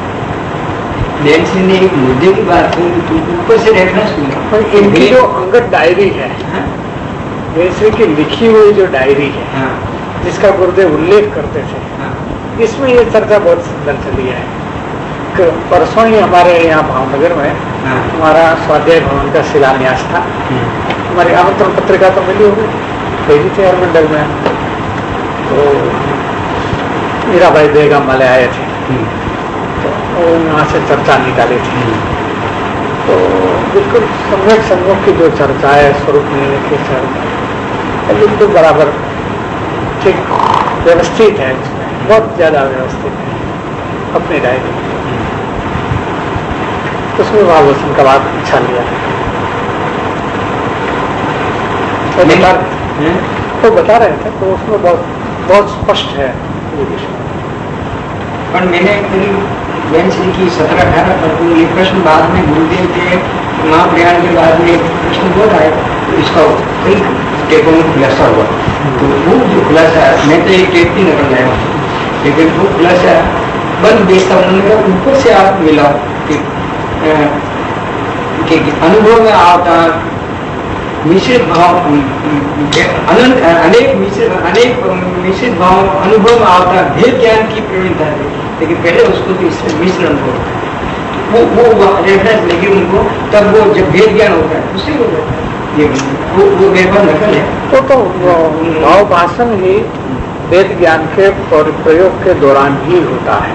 ने एक मुद्दे की बात की, ऊपर से रेफरेंस मिला, इनकी जो अंगत डायरी है, जैसे कि लिखी हुई जो डायरी है, हाँ। जिसका गुरुदेव उल्लेख करते थे, हाँ। इसमें ये चर्चा बहुत सुंदर चली है। परसों ही हमारे यहाँ भावनगर में हाँ। हमारा स्वाध्याय भवन का शिलान्यास था, हमारी आमंत्रण पत्रिका तो मिली होगी, भेजी थी मंडल में, तो मीराबाई बेगम वाले आए थे, तो वहाँ से चर्चा निकाली थी, तो बिल्कुल सम्यक सम्मुख की जो चर्चा है, स्वरूप निर्णय की चर्चा बिल्कुल बराबर ठीक व्यवस्थित है, बहुत ज्यादा व्यवस्थित है अपनी डायरी। तो उसमें महाभूषण का बात अच्छा लिया, तो बता तो बता रहे थे, तो उसमें बहुत बहुत स्पष्ट है ये विषय। पर मैंने बेंच लिखी सत्रह अठारह पर, ये प्रश्न बाद में गुरुदेव के महाप्रयाण के बाद में प्रश्न बहुत आए, तो इसका कई टेपों में खुलासा हुआ। तो वो जो खुलासा, मैं तो एक टेप ही नकल लाया हूँ, लेकिन वो खुलासा बंद बेचता उन्होंने ऊपर से आप मिला कि, कि अनुभव में आता मिश्रित भाव, अनंत अनेक मिश्रित अनेक मिश्रित भाव अनुभव में आता भेद ज्ञान की प्रवणता है, लेकिन पहले उसको तो इसमें मिश्र अनुभव वो वो रेफरेंस लेके उनको, तब वो जब भेद ज्ञान होता है उससे हो जाता है, ये वो वो मेरे पास नकल है। तो तो भाव भाषण ही वेद ज्ञान के प्रयोग के दौरान ही होता है,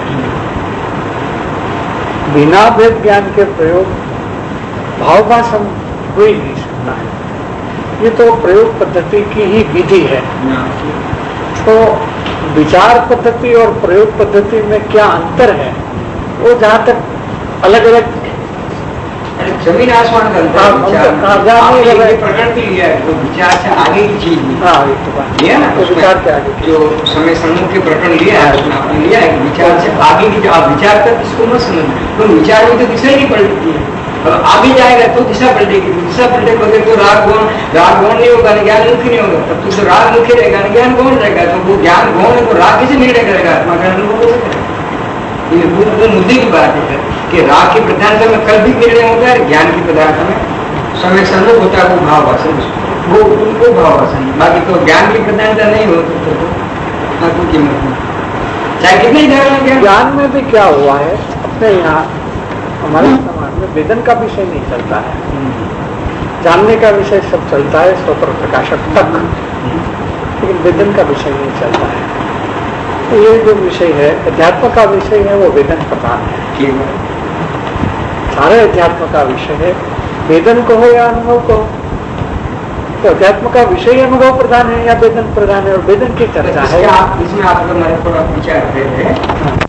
बिना वेद ज्ञान के प्रयोग भाव भाषण कोई नहीं सकता है। ये तो प्रयोग पद्धति की ही विधि है। तो विचार पद्धति और प्रयोग पद्धति में क्या अंतर है, वो जहाँ तक अलग अलग जमीन आसमान का अंतर प्रकरण भी लिया है, वो विचार से आगे की चीज लिया ना, तो विचार के आगे जो समय समूह के प्रकरण लिया है उसमें आपने लिया है विचार से आगे की, आप विचार कर इसको मत समझ, तो विचार में तो दिशा ही नहीं पलटती है, आगे जाएगा तो दिशा पलटेगी, दिशा पलटे बगैर तो राग गौण राग गौण नहीं होगा, ज्ञान मुखी नहीं होगा, तब तो राग मुखी रहेगा, ज्ञान गौण रहेगा, तो वो ज्ञान गौण है तो राग किसे निर्णय करेगा, आत्मा का अनुभव कैसे करेगा। ये वो मुद्दे की बात है कि राग की प्रधानता में कल भी निर्णय होता है, ज्ञान की प्रधानता में समय सम्मुख होता है, वो भाव वासन, वो वो भाव वासन, बाकी तो ज्ञान की प्रधानता नहीं हो तो कोई कीमत नहीं, चाहे कितने ही ज्ञान में भी क्या हुआ है, अपने यहाँ हमारे समाज में वेदन का विषय नहीं चलता है, जानने का विषय सब चलता है स्वतंत्र प्रकाशक तक, लेकिन वेदन का विषय नहीं चलता है। तो ये जो विषय है, अध्यात्म का विषय है, वो वेदन प्रधान है। सारे अध्यात्म का विषय है, वेदन को हो या अनुभव को। तो अध्यात्म का विषय अनुभव प्रधान है या वेदन प्रधान है, और वेदन की चर्चा है। आप इसमें आप अगर मेरे थोड़ा विचार रहे हैं